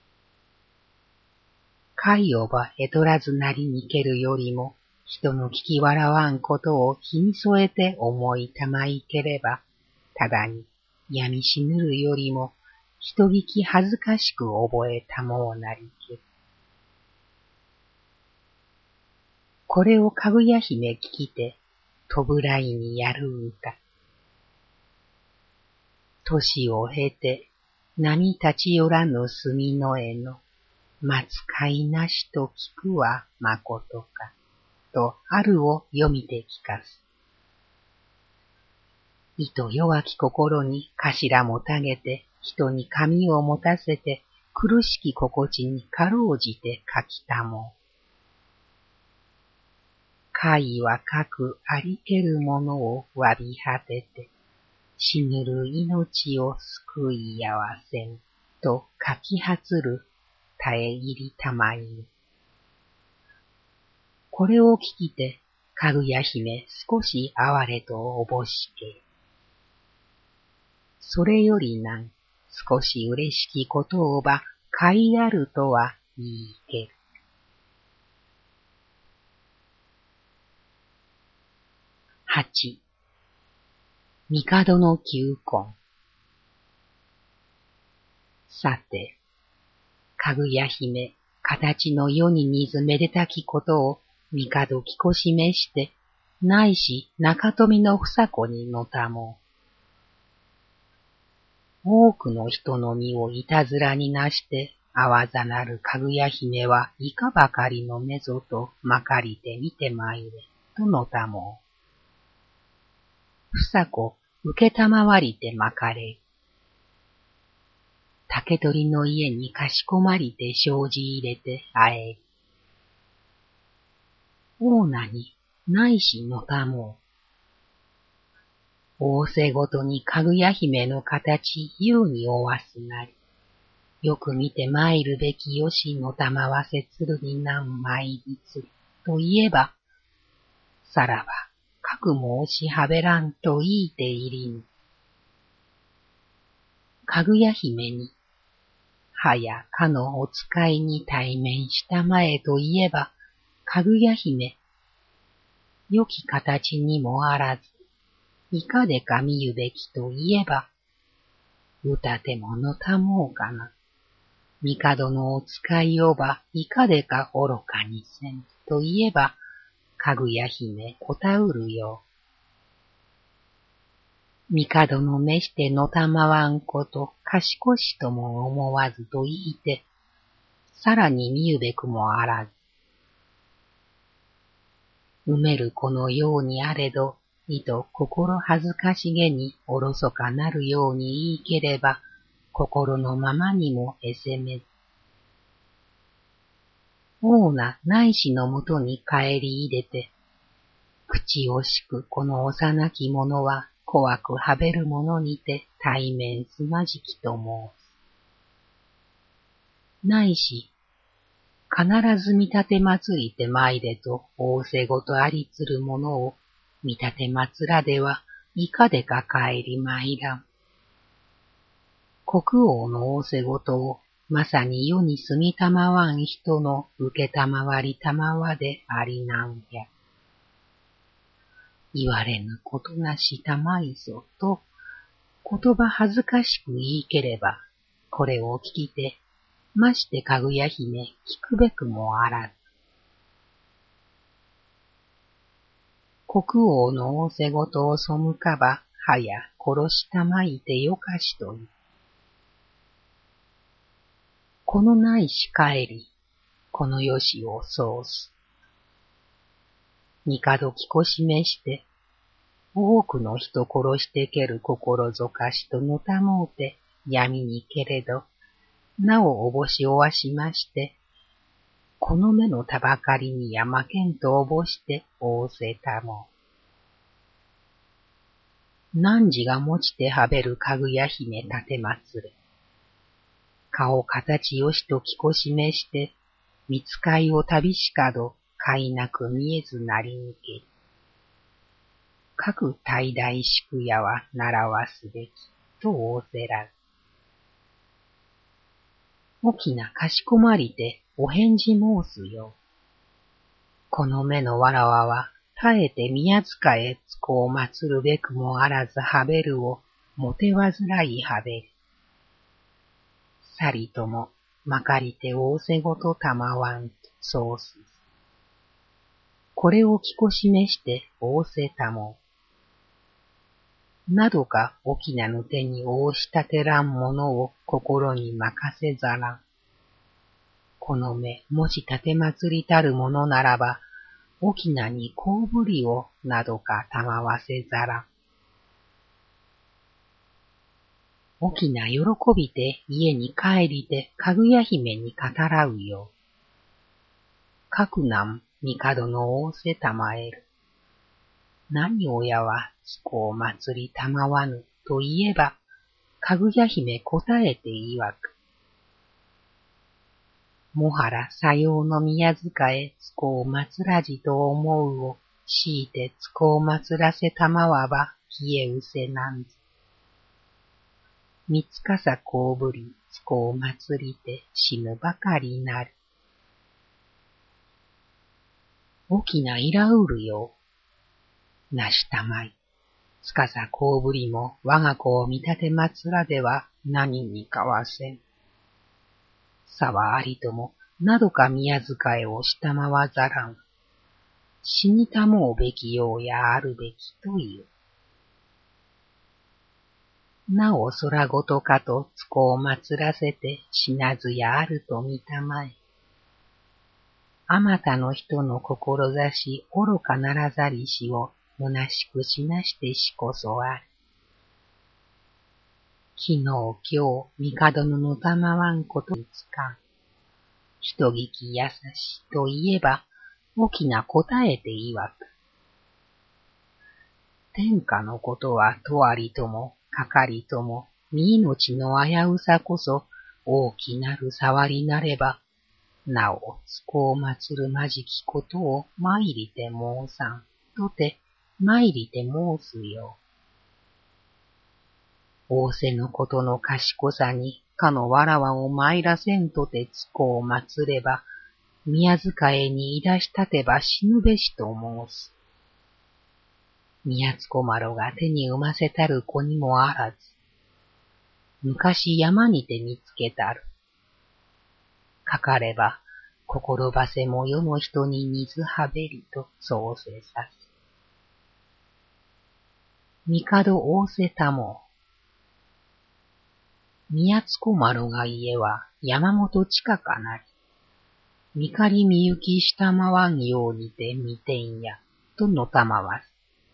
Speaker 1: かいをばえとらずなりにけるよりも、人の聞き笑わんことを日に添えて思いたまいければ、ただに闇しぬるよりも、人聞き恥ずかしく覚えたもうなりけ。 これをかぐや姫聞きて、とぶらいにやる歌。年を経て、波立ち寄らぬ墨の絵の、待つかいなしと聞くはまことか、と春を読みて聞かす。意図弱き心に頭もたげて、人に髪を持たせて、苦しき心地にかろうじて書きたもう。怪はかくありけるものをわび果てて、死ぬる命を救いやわせん、と書きはつる絶え入りたまいに。これを聞きて、かぐや姫少し哀れとおぼしけ。それよりなん少し嬉しきことをばかいあるとは言いける。八、帝の求婚。さて、かぐや姫、形の世に似ずめでたきことを帝きこしめして、ないし中富の房子にのたもう。多くの人の身をいたずらになして、あわざなるかぐや姫はいかばかりのめぞとまかりて見てまいれ、とのたもう。房子、受けたまわりてまかれ。竹取の家にかしこまりて障子入れてあえ。大名にないしのたもう。仰せごとにかぐや姫の形優におわすなり。よく見て参るべきよしのたまわせつるになん参りつる。と言えば、さらば、かく申しはべらんと言いていりぬ。かぐや姫に、はやかのお使いに対面したまえと言えば、かぐや姫、良き形にもあらず、いかでか見ゆべきと言えば、歌てものたもうかな。帝のお使いをば、いかでか愚かにせんと言えば、かぐや姫答うるよう。帝の召してのたまわんこと、賢しとも思わずと言いて、さらに見ゆべくもあらず。埋めるこのようにあれど、いと心恥ずかしげにおろそかなるように言いければ、心のままにもえせめず。大なないしのもとに帰り入れて、口惜しくこの幼き者は怖くはべるものにて対面すまじきと申す。ないし、必ず見立て祭りて参れと仰せごとありつるものを見立て祭らではいかでか帰り参らん。国王の仰せごとをまさに世に住みたまわん人の受けたまわりたまわでありなんや。言われぬことなしたまいぞと言葉恥ずかしく言いければ、これを聞きて、ましてかぐや姫聞くべくもあらず。国王の仰せごとを背かば、はや殺したまいてよかしという。このないし帰り、このよしをそうす。帝きこしめして、多くの人殺してける心ぞかしとのたもうて闇にけれど、なおおぼしおわしまして、この目のたばかりにやまけんとおぼして仰せたもう。汝が持ちてはべるかぐや姫立てまつれ。顔形よしときこしめして、見つかいを旅しかど、かいなく見えずなりにけり。各大々宿屋は習わすべき、と仰せらる。大きなかしこまりてお返事申すよ。この目のわらわは、絶えて宮塚へつこを祀るべくもあらずはべるを、もてわずらいはべる。さりとも、まかりて仰せごとたまわんとそうす。 これをきこしめして仰せたも。などか沖なぬ手に応し立てらんものを心に任せざらん。この目、もし立て祭りたるものならば、沖なにこうぶりをなどかたまわせざらん。沖な喜びて家に帰りてかぐや姫に語らうよ。かくなん帝の仰せたまえる。何親はつこを祭りたまわぬと言えば、かぐや姫答えていわく。もはらさようの宮塚へつこを祭らじと思うを、強いてつこを祭らせたまわば、消えうせなんず。みつかさこうぶり、つこを祭りて死ぬばかりなる。大きないらうるよ。なしたまい。つかさこうぶりも我が子を見立て祭らでは何にかわせん。さはありとも、などか宮塚へをしたまわざらん。死にたもうべきようやあるべきという。なお空ごとかとつこを祭らせて死なずやあると見たまえ。あまたの人の志愚かならざりしを虚しくしなしてしこそある。昨日今日帝ののたまわんことにつかん。人聞き優しといえば大きな答えていわく。天下のことはとありともかかりとも身命の危うさこそ大きなる触りなれば、なおつこを祭るまじきことを参りて申さんとて参りて申すよ。仰せのことの賢さにかのわらわを参らせんとてつこを祭れば、宮塚へにいだし立てば死ぬべしと申す。宮津小麻呂が手に産ませたる子にもあらず、昔山にて見つけたる。かかれば、心ばせも世の人に水はべりとそうせさす。帝仰せたもう。宮津小麻呂が家は山本近かなり。見かりみゆきしたまわんようにて見てんや、とのたまわす。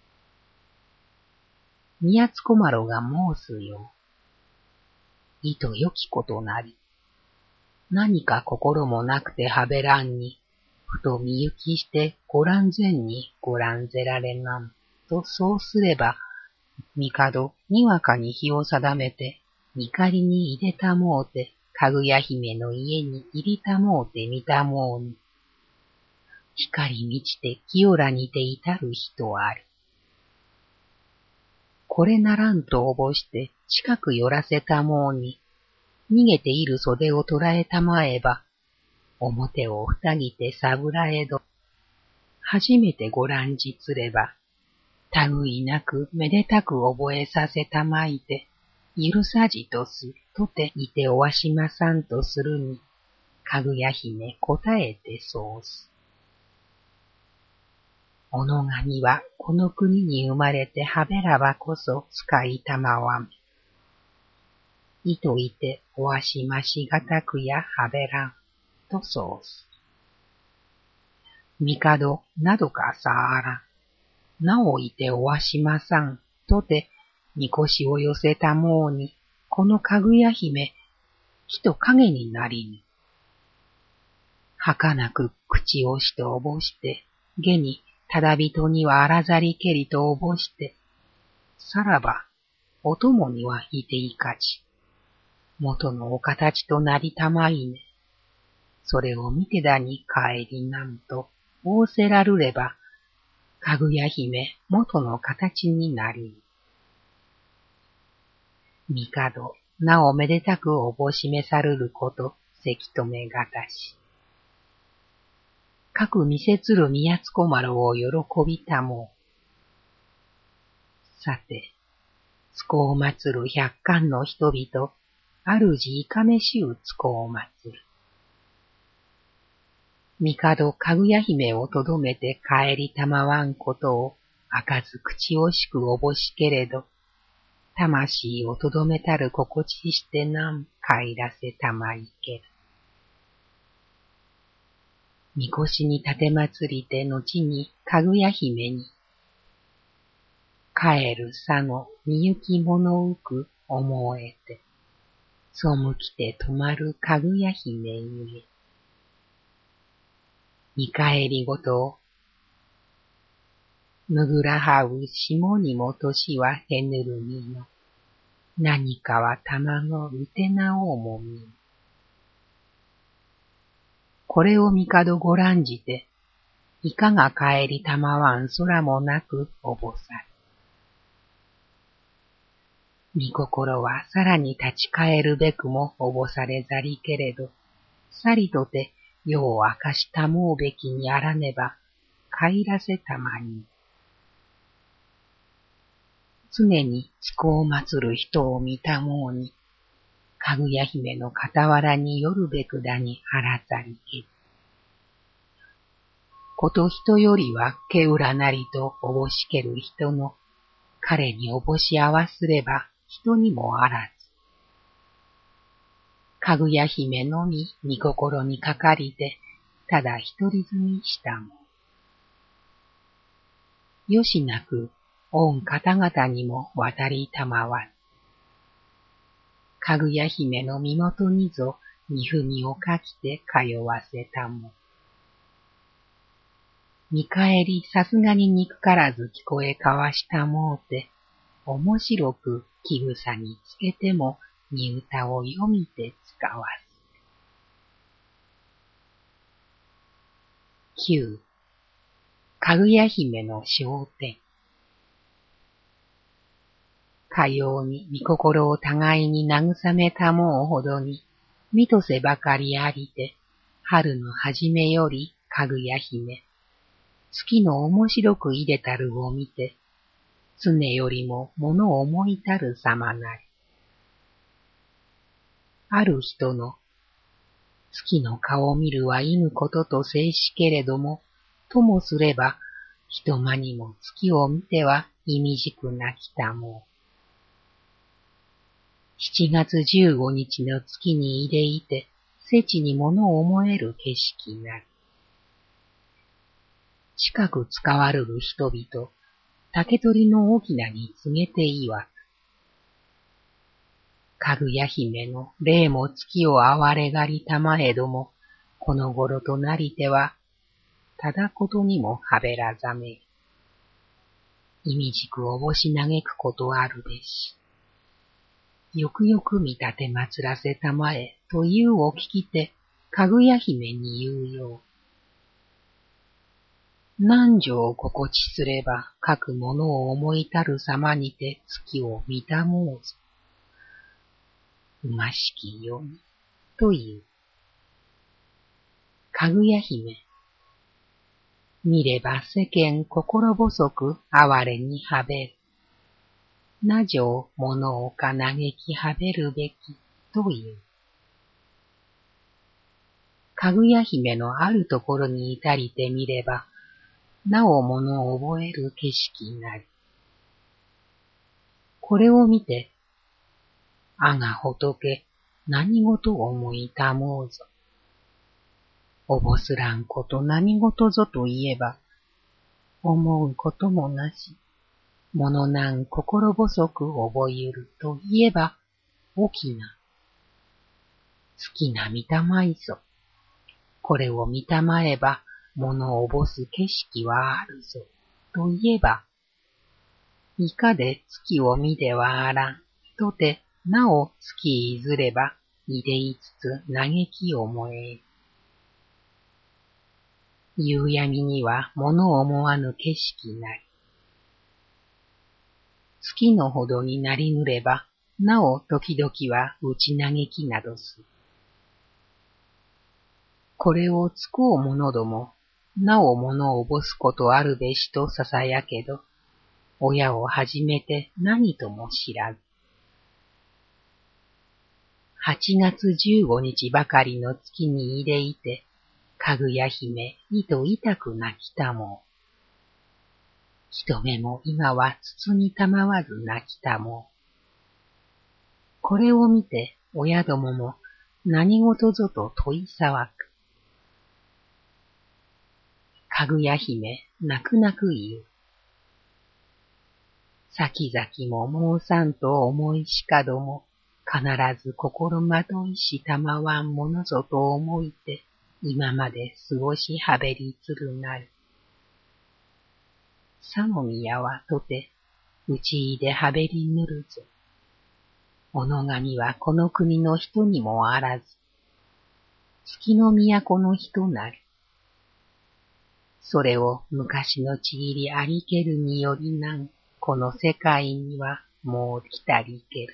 Speaker 1: 宮津小麻呂が申すよ。いとよきことなり。何か心もなくてはべらんに、ふとみゆきしてご覧前にご覧ぜられなん、とそうすれば、帝にわかに日を定めて、見かりに入れたもうて、かぐや姫の家に入りたもうて見たもうに、光満ちて清らにて至る人あり。これならんとおぼして近く寄らせたもうに、逃げている袖を捉えたまえば、表をふたぎてさぶらえど、初めてご覧じつれば、たぐいなくめでたく覚えさせたまいて、許さじとすとていておわしまさんとするに、かぐや姫答えてそうす。おのがみはこの国に生まれてはべらばこそ使いたまわめ。いといておわしましがたくやはべらん、とそうす。帝などかさあらん。なおいておわしまさん、とて、みこしを寄せたもうに、このかぐや姫、ひと影になりに。はかなく口をしておぼして、げに、ただ人にはあらざりけりとおぼして、さらば、お供にはいていかち。元のお形となりたまいね。それを見てだに帰りなんと、仰せらるれば、かぐや姫元の形になり。帝、なおめでたくおぼしめさるること、せきとめがたし。かく見せつる宮津小麻呂を喜びたもう。さて、つこを祭る百貫の人々、主いかめしうつこを祭る。 帝かぐや姫をとどめて帰りたまわんことを開かず口惜しくおぼしけれど、魂をとどめたる心地してなん帰らせたまいける。みこしに立て祭りて後にかぐや姫に、帰るさのみゆきものうく思えて、背きて止まるかぐや姫ゆえ。見返りごとを、ぬぐらはう霜にも年はへぬるみの、何かは卵うてなおもみん。これを帝ご覧じて、いかが帰りたまわん空もなくおぼさる。み心はさらに立ち返るべくもおぼされざりけれど、さりとて世を明かしたもうべきにあらねば、帰らせたまに。常に津子を祀る人を見たもうに、かぐや姫の傍らによるべくだにあらざりけり。こと人よりはけうらなりとおぼしける人の、彼におぼし合わすれば人にもあらず。かぐや姫のみ見心にかかりて、ただ一人住みしたも。よしなく、御方々にも渡りたまわる。かぐや姫の身元にぞ、にふみをかきて通わせたも。見返りさすがに憎からず聞こえ交わしたもうて、面白くきぐさにつけても、に歌を読みて使わす。きゅう. かぐや姫の昇天。かように見心を互いに慰めたもうほどに、見とせばかりありて、春のはじめよりかぐや姫、月の面白くいでたるを見て、常よりも物を思いたるさまなり。ある人の、月の顔を見るはいぬことと静しけれども、ともすれば、人間にも月を見ては意味じくなきたもう。七月十五日の月にいでいて、せちに物を思える景色なる。近く使わるる人々、竹取の大きなに告げていわく。かぐや姫の霊も月を哀れがりたまえども、この頃となりては、ただことにもはべらざめ。意味じくおぼし嘆くことあるべし。よくよく見立て祭らせたまえ、というを聞きて、かぐや姫に言うよう。何条心地すれば、各ものを思いたるさまにて月を見たもうぞ。うましきよみ、という。かぐや姫。見れば世間心細く哀れにはべる。なじょう物をか嘆きはべるべき、という。かぐや姫のあるところに至りてみれば、なお物を覚える景色なり。これを見て、あが仏、何事思いたもうぞ。おぼすらんこと何事ぞといえば、思うこともなし、ものなん心細く覚えるといえば、大きな、好きな見たまいぞ。これを見たまえば、物をおぼす景色はあるぞ。といえば、いかで月を見ではあらん。とて、なお月いずれば、いでいつつ嘆き思える。夕闇には物を思わぬ景色なり。月のほどになりぬれば、なお時々は打ち嘆きなどする。これをつこう者ども、なお物をおぼすことあるべしとささやけど、親をはじめて何とも知らず。八月十五日ばかりの月にいでいて、 かぐや姫、いと痛く泣きたも。人目も今は包みたまわず泣きたも。これを見て親どもも何事ぞと問い騒ぐ。かぐや姫、泣く泣く言う。先々も申さんと思いしかども、必ず心まといしたまわんものぞと思いて、今まで過ごしはべりつるなる。さの宮はとて、うちいではべりぬるぞ。おのがみはこの国の人にもあらず、月の都の人なり。それを昔のちぎりありけるによりなん、この世界にはもう来たりける。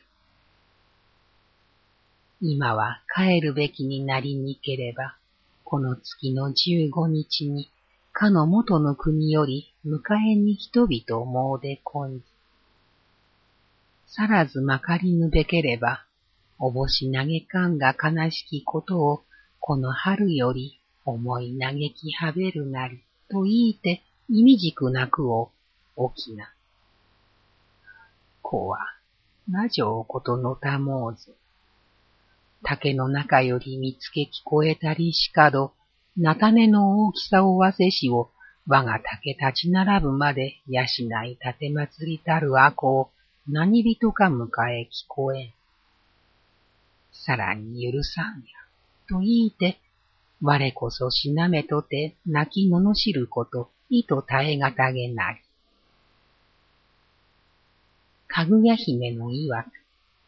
Speaker 1: 今は帰るべきになりにければ、この月の十五日に、かの元の国より迎えに人々もうでこんず。さらずまかりぬべければ、おぼし嘆かんが悲しきことを、この春より思い嘆きはべるなり、と言いて、意味じくなくを、おきな。子は、なじょうことのたもうず。竹の中より見つけ聞こえたりしかど、菜種の大きさをわせしを、我が竹立ち並ぶまで養い立て祭りたるあこを、何人か迎え聞こえん。さらに許さんや、と言いて、我こそしなめとて泣き罵ること、いと耐えがたげなり。かぐや姫の曰く、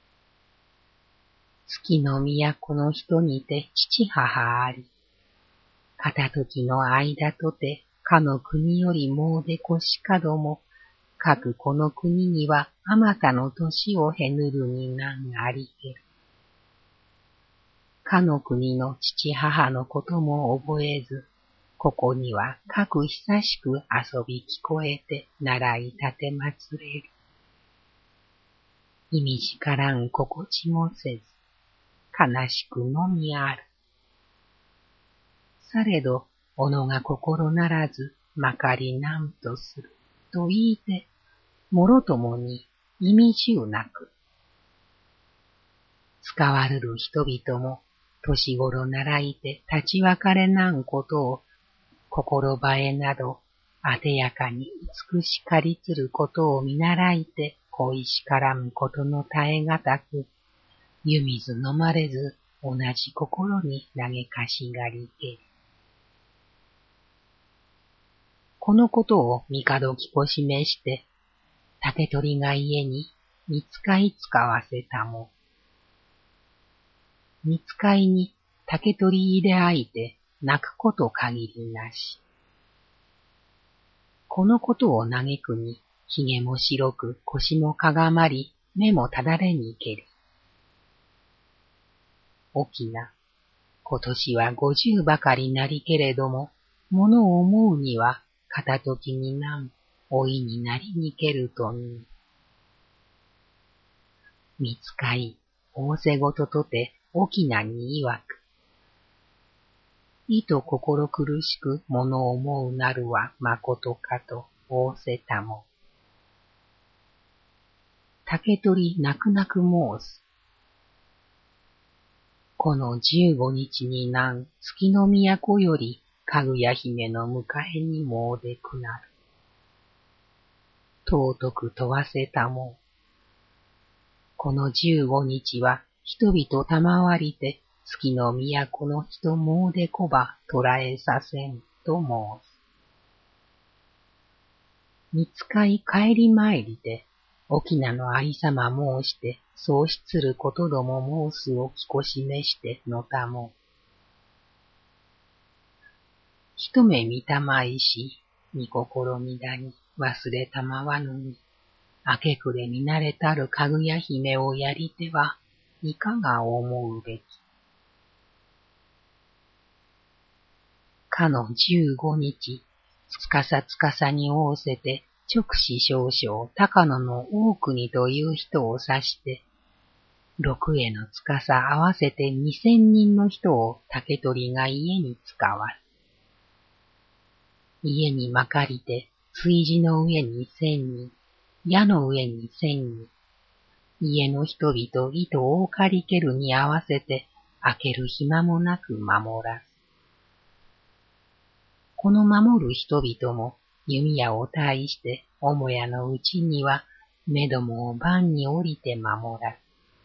Speaker 1: 月の都の人にて父母あり、片時の間とてかの国よりもうでこしかども、かくこの国にはあまたの年をへぬるになんありける。かの国の父母のことも覚えず、ここにはかく久しく遊び聞こえて習い立てまつれる。意味しからん心地もせず、悲しくのみある。されど、おのが心ならず、まかりなんとする、と言いて、もろともに意味しゅうなく。使わるる人々も、年頃習いて立ち別れなんことを、心ばえなど、あてやかに美しかりつることを見習いて、恋しからむことの絶えがたく、湯水飲まれず、同じ心に嘆かしがりけり。このことを帝きこしめして、竹取が家に見つかい使わせたも。見つかいに竹取入れあいて泣くこと限りなし。このことを嘆くに、髭も白く腰もかがまり、目もただれにけり。おきな、今年は五十ばかりなりけれども、ものを思うには片時になん老いになりにけるとに。見つかい、仰せごととておきなに曰く。いと心苦しくものを思うなるはまことかと仰せたも。竹取泣く泣く申す。この十五日になん月の都よりかぐや姫の迎えにもうでくなる。尊く問わせたも。この十五日は人々賜りて月の都の人もうでこば捕らえさせんと申す。見つかい帰り参りて、沖名のありさま申して、そうしつることども申すをきこしめしてのたも。一目見たまいし、見心みだに忘れたまわぬに、明け暮れ見慣れたるかぐや姫をやりては、いかが思うべき。かの十五日、つかさつかさに仰せて、直視少々高野の大国という人を指して、六へのつかさ合わせて二千人の人を竹取が家に使わす。 家にまかりて、炊事の上に千人、矢の上に千人、家の人々糸を借りけるに合わせて、開ける暇もなく守らず。この守る人々も、弓矢を対して、母屋のうちには、目どもを番に降りて守らず。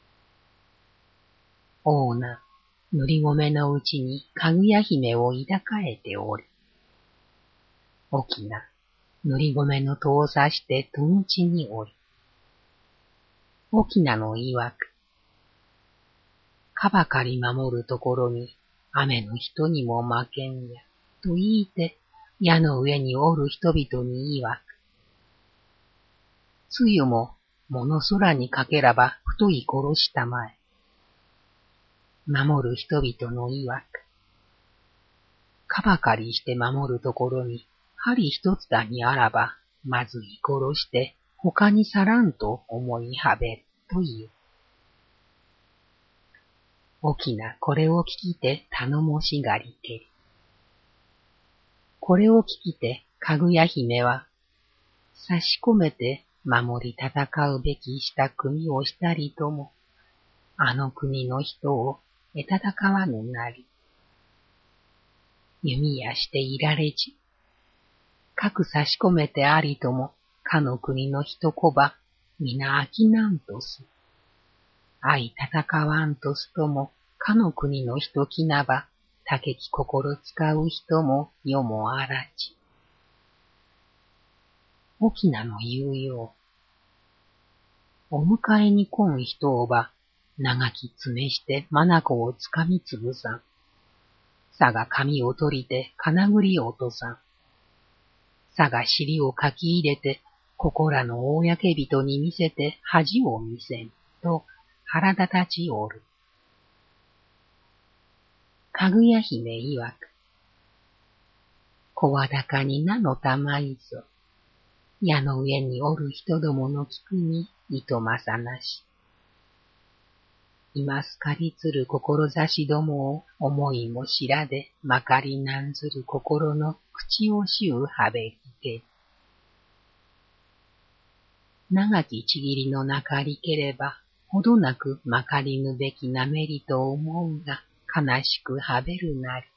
Speaker 1: オーナ、塗り米のうちにかぐや姫を抱かえており。おきな、塗り米の戸を刺して戸口におり。おきなの曰く。かばかり守るところに、雨の人にも負けんや、と言いて、矢の上におる人々に曰く。つゆも、物空にかけらば太い殺したまえ。守る人々の曰く。かばかりして守るところに、針一つだにあらば、まずい殺して、他に去らんと思いはべる、という。おきなこれを聞きて頼もしがりけり。これを聞きて、かぐや姫は、差し込めて守り戦うべきした国をしたりとも、あの国の人をえたたかわぬなり。弓矢していられじ。かく差し込めてありとも、かの国の人こば、みな飽きなんとす。相戦わんとすとも、かの国の人きなば、たけき心使う人も世もあらじ。おきなの言うよう。お迎えに来ん人をば、長き爪してまなこをつかみつぶさん。さが髪を取りて金繰りを落とさん。さが尻をかき入れて、ここらの公人に見せて恥を見せん、と腹立たちおる。かぐや姫曰く。声高に名のたまいぞ。矢の上におる人どもの聞くにいとまさなし。今すかりつる志どもを思いも知らでまかりなんずる心の口をしゅうはべりけ。長きちぎりのなかりければ、ほどなくまかりぬべきなめりと思うが、悲しくはべるなり。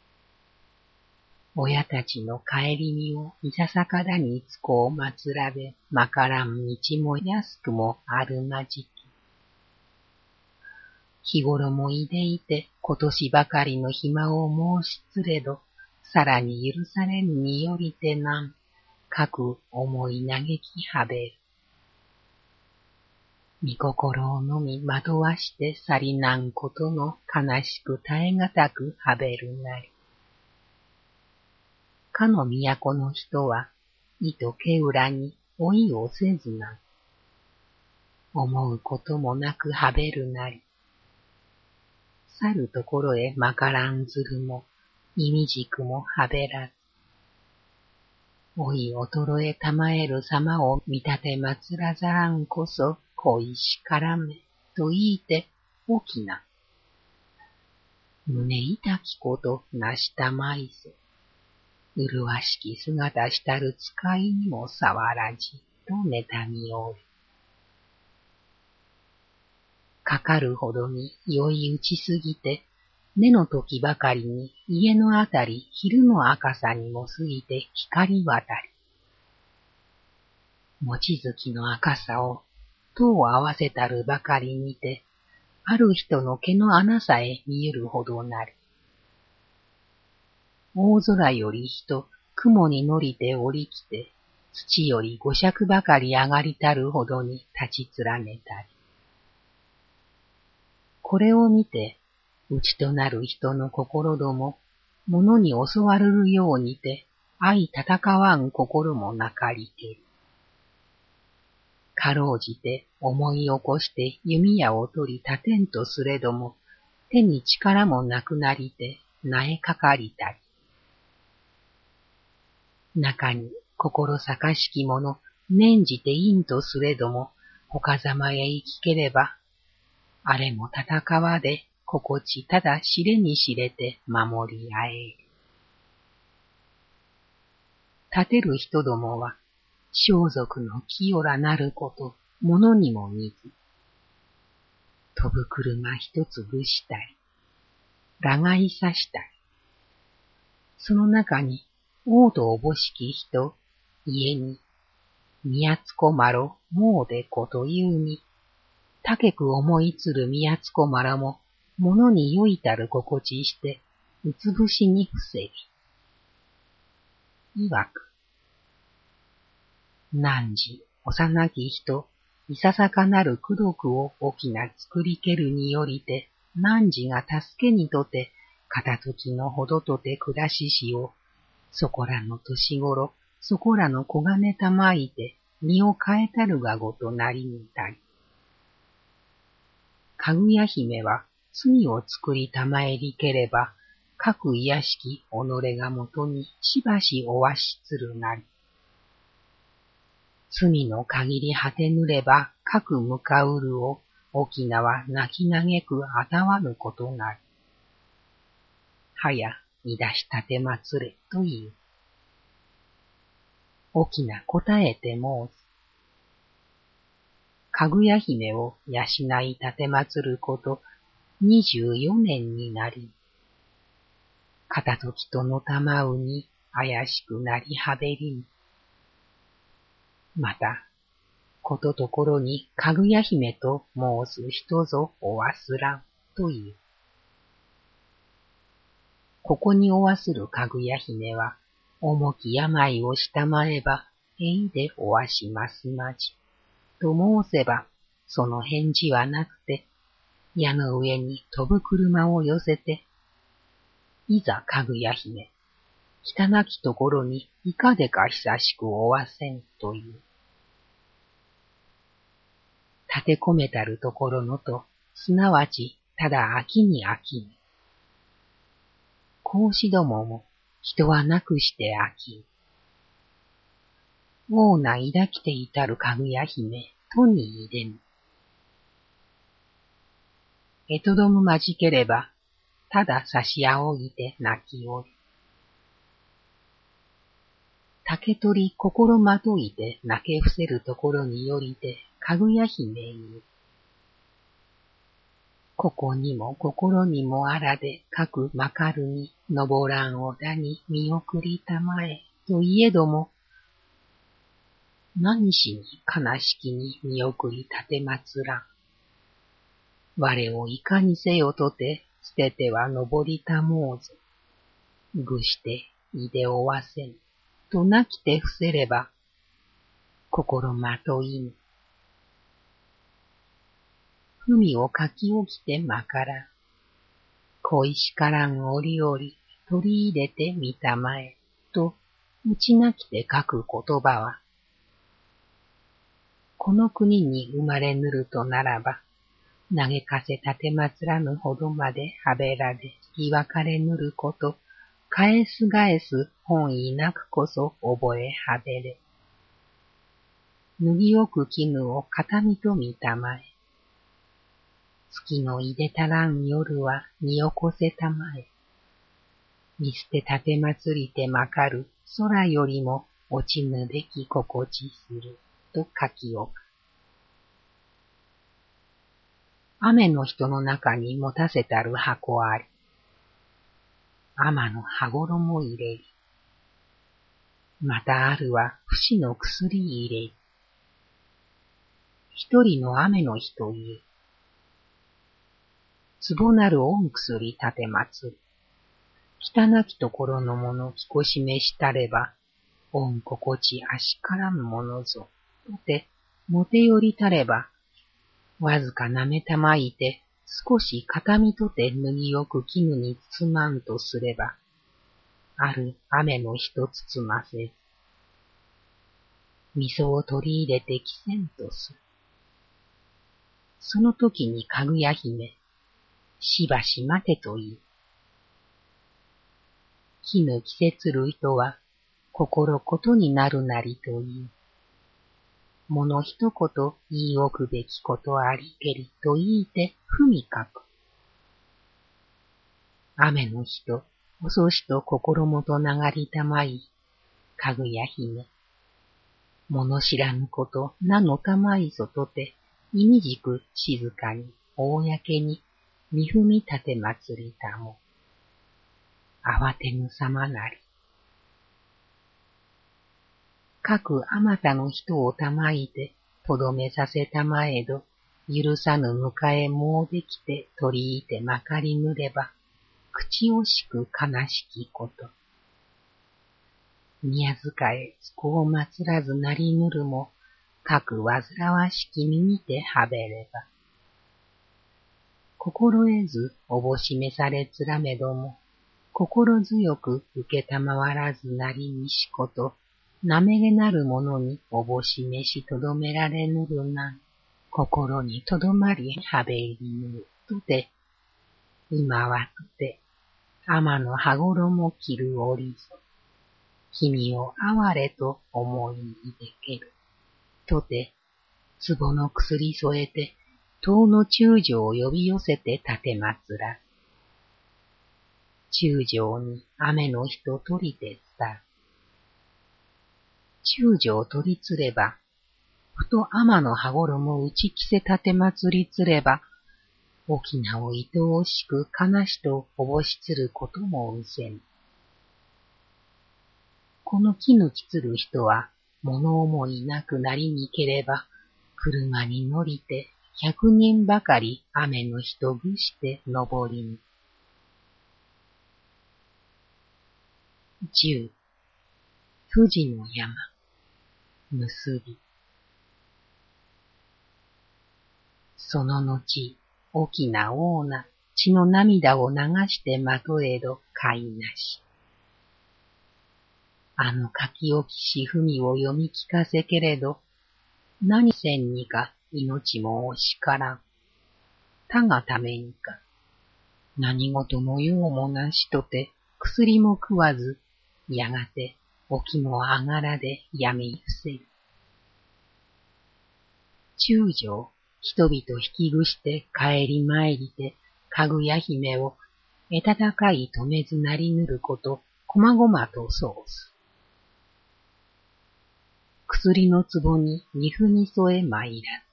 Speaker 1: 親たちの帰り身をいささかだにつこうまつらべ、まからん道も安くもあるまじき。日頃もいでいて、今年ばかりの暇を申しつれど、さらに許されんによりてなん、かく思い嘆きはべる。見心をのみ惑わして去りなんことの悲しく耐えがたくはべるなり。かの都の人は、意とけ裏に老いをせずなん。思うこともなくはべるなり。去るところへまからんずるも、いみじくもはべらず。老い衰えたまえる様を見立てまつらざらんこそ、恋しからめ、と言いて、おきな。胸痛きことなしたまいぞ。麗しき姿したる使いにも触らじ、と妬みおる。かかるほどに酔い打ちすぎて、寝の時ばかりに家のあたり昼の赤さにも過ぎて光渡り。望月の赤さを戸を合わせたるばかりにて、ある人の毛の穴さえ見えるほどなり。大空より人、雲に乗りて降りきて、土より五尺ばかり上がりたるほどに立ち連ねたり。これを見て、内となる人の心ども、物に襲われるようにて、相戦わん心もなかりける。かろうじて思い起こして弓矢を取り立てんとすれども、手に力もなくなりて、なえかかりたり。中に心盛しきもの、念じていんとすれども、他ざまへ行きければ、あれも戦わで、心地ただ知れに知れて守り合える。 立てる人どもは、装束の清らなること、ものにも似ず、飛ぶ車一つぶしたり、らがいさしたり、その中に、王とおぼしき人、家に、宮津こまろ、もうでこというに、たけく思いつる宮津こまらも、ものによいたる心地して、うつぶしに防ぎ。いわく。汝、幼き人、いささかなる功徳を大きな作りけるによりて、汝が助けにとて、片時のほどとて暮らししを、そこらの年頃、そこらの小金たまいて、身を変えたるがごとなりにたり。かぐや姫は、罪を作りたまえりければ、各いやしき己がもとにしばしおわしつるなり。罪の限り果てぬれば、各向かうるを、沖縄泣き嘆くあたわぬことなり。はや、いだしたてまつれ、という。沖縄答えて申す。かぐや姫を養いたてまつること二十四年になり、片時とのたまうに怪しくなりはべりに。また、ことところにかぐや姫と申す人ぞおわすらんという。ここにおわするかぐや姫は、重き病をしたまえば、へいでおわしますまじ。と申せば、その返事はなくて、矢の上に飛ぶ車を寄せて、いざかぐや姫、汚きところにいかでか久しくおわせんという。立て込めたるところのと、すなわちただ秋に秋に。孔子どもも人はなくして秋。王な抱きていたるかぐや姫、とにいでぬ。えとどむまじければ、ただ差し仰ぎて泣きおる。竹取心まといて泣け伏せるところによりて、かぐや姫言う。ここにも心にもあらで各まかるに、のぼらんおだに見送りたまえ、といえども、何しに悲しきに見送りたてまつらん。我をいかにせよとて、捨てては登りたもうぞ。ぐしていでおわせん。となきて伏せれば、心まといぬ。文を書き起きてまからん。恋しからん折々、取り入れてみたまえ。と、うちなきて書く言葉は、この国に生まれぬるとならば、嘆かせたてまつらぬほどまではべらで言わかれぬること、返す返す本意なくこそ覚えはべれ。脱ぎ置く絹を形見と見たまえ。月のいでたらん夜は見起こせたまえ。見捨てたてまつりてまかる空よりも落ちぬべき心地すると書き置く。雨の人の中に持たせたる箱あり。雨の羽衣入れり。またあるは不死の薬入れり。一人の雨の日という。壺なる御薬立てまつる。汚きところのものきこしめしたれば、御心地あしからんものぞ。とて、もてよりたれば、わずかなめたまいて、少し片身とて脱ぎ置く絹に包まんとすれば、ある雨の日と包ませ、味噌を取り入れてきせんとする。その時にかぐや姫、しばし待てと言う。絹季節類とは、心ことになるなりという。もの一言言い置くべきことありけりと言いてふみかく。雨の日と遅しと心もと流りたまい、 かぐや姫。物知らぬこと名のたまいぞとて、いみじく静かに、公に、みふみたてまつりたも。慌てぬさまなり。かくあまたの人をたまいて、とどめさせたまえど、許さぬ迎えもうできて取り入てまかりぬれば、口惜しく悲しきこと。宮塚へつこをまつらずなりぬるも、かくわずらわしき身にてはべれば。心得ずおぼしめされつらめども、心強く受けたまわらずなりにしこと、なめげなるものにおぼしめしとどめられぬるなん、心にとどまりはべりぬとて、今はとて、天の羽衣着る折ぞ。君を哀れと思いにでける。とて、壺の薬添えて、塔の中将を呼び寄せて立てまつら。中将に雨の人取りてさ。中将取りつれば、ふと天の羽衣打ち着せ立てまつりつれば、沖縄を愛おしく悲しとおぼしつることもうせん。この木抜きつる人は、物思いなくなりにければ、車に乗りて、百人ばかり雨の人ぐして登りに。十、富士の山、結び。その後、大きな大な血の涙を流してまとえどかいなし。あの書き置きしふみを読み聞かせけれど、何せんにか命も惜しからん。他がためにか、何事の用もなしとて、薬も食わず、やがて沖もあがらでやめゆせる。中将、人々引きぐして帰り参りて、かぐや姫を、えたたかい止めずなりぬること、こまごまとそうす。薬の壺に二ふに添えまいらず。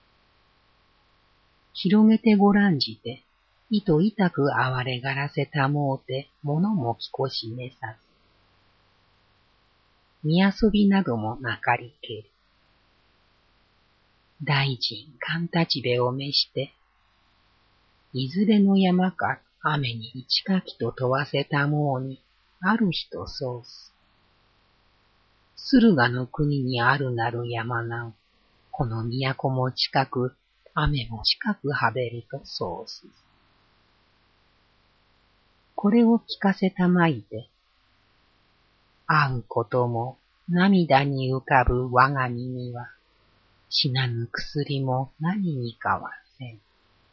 Speaker 1: 広げてごらんじて、糸痛く哀れがらせたもうて、物もきこしめさず。見遊びなどもなかりける。大臣勘立ちべを召して、いずれの山か雨に一かきと問わせたもうに、ある人そうす。駿河の国にあるなる山なん、この都も近く、雨も近くはべるとそうす。これを聞かせたまいて、会うことも涙に浮かぶ我が身には、死なぬ薬も何にかはせん。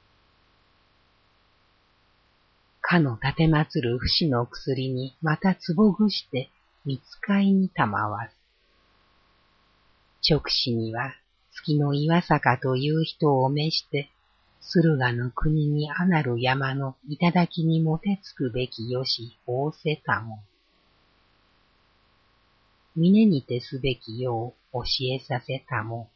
Speaker 1: かの立てまつる不死の薬にまた壺ぐして見つかいにたまわず。直使には月の岩坂という人を召して、駿河の国にあなる山の頂にもてつくべきよし仰せたも。峰にてすべきよう教えさせたも。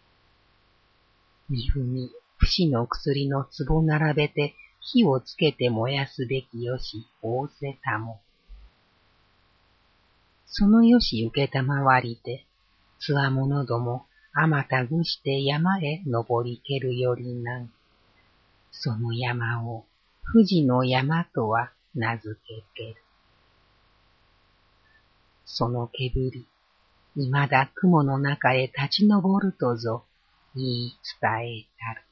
Speaker 1: みふみ、不死の薬の壺並べて火をつけて燃やすべきよし仰せたも。そのよし受けたまわりて、つわものどもあまたぐして山へ登りけるよりなん。その山を富士の山とは名付けける。その煙、いまだ雲の中へ立ち上るとぞ言い伝えたる。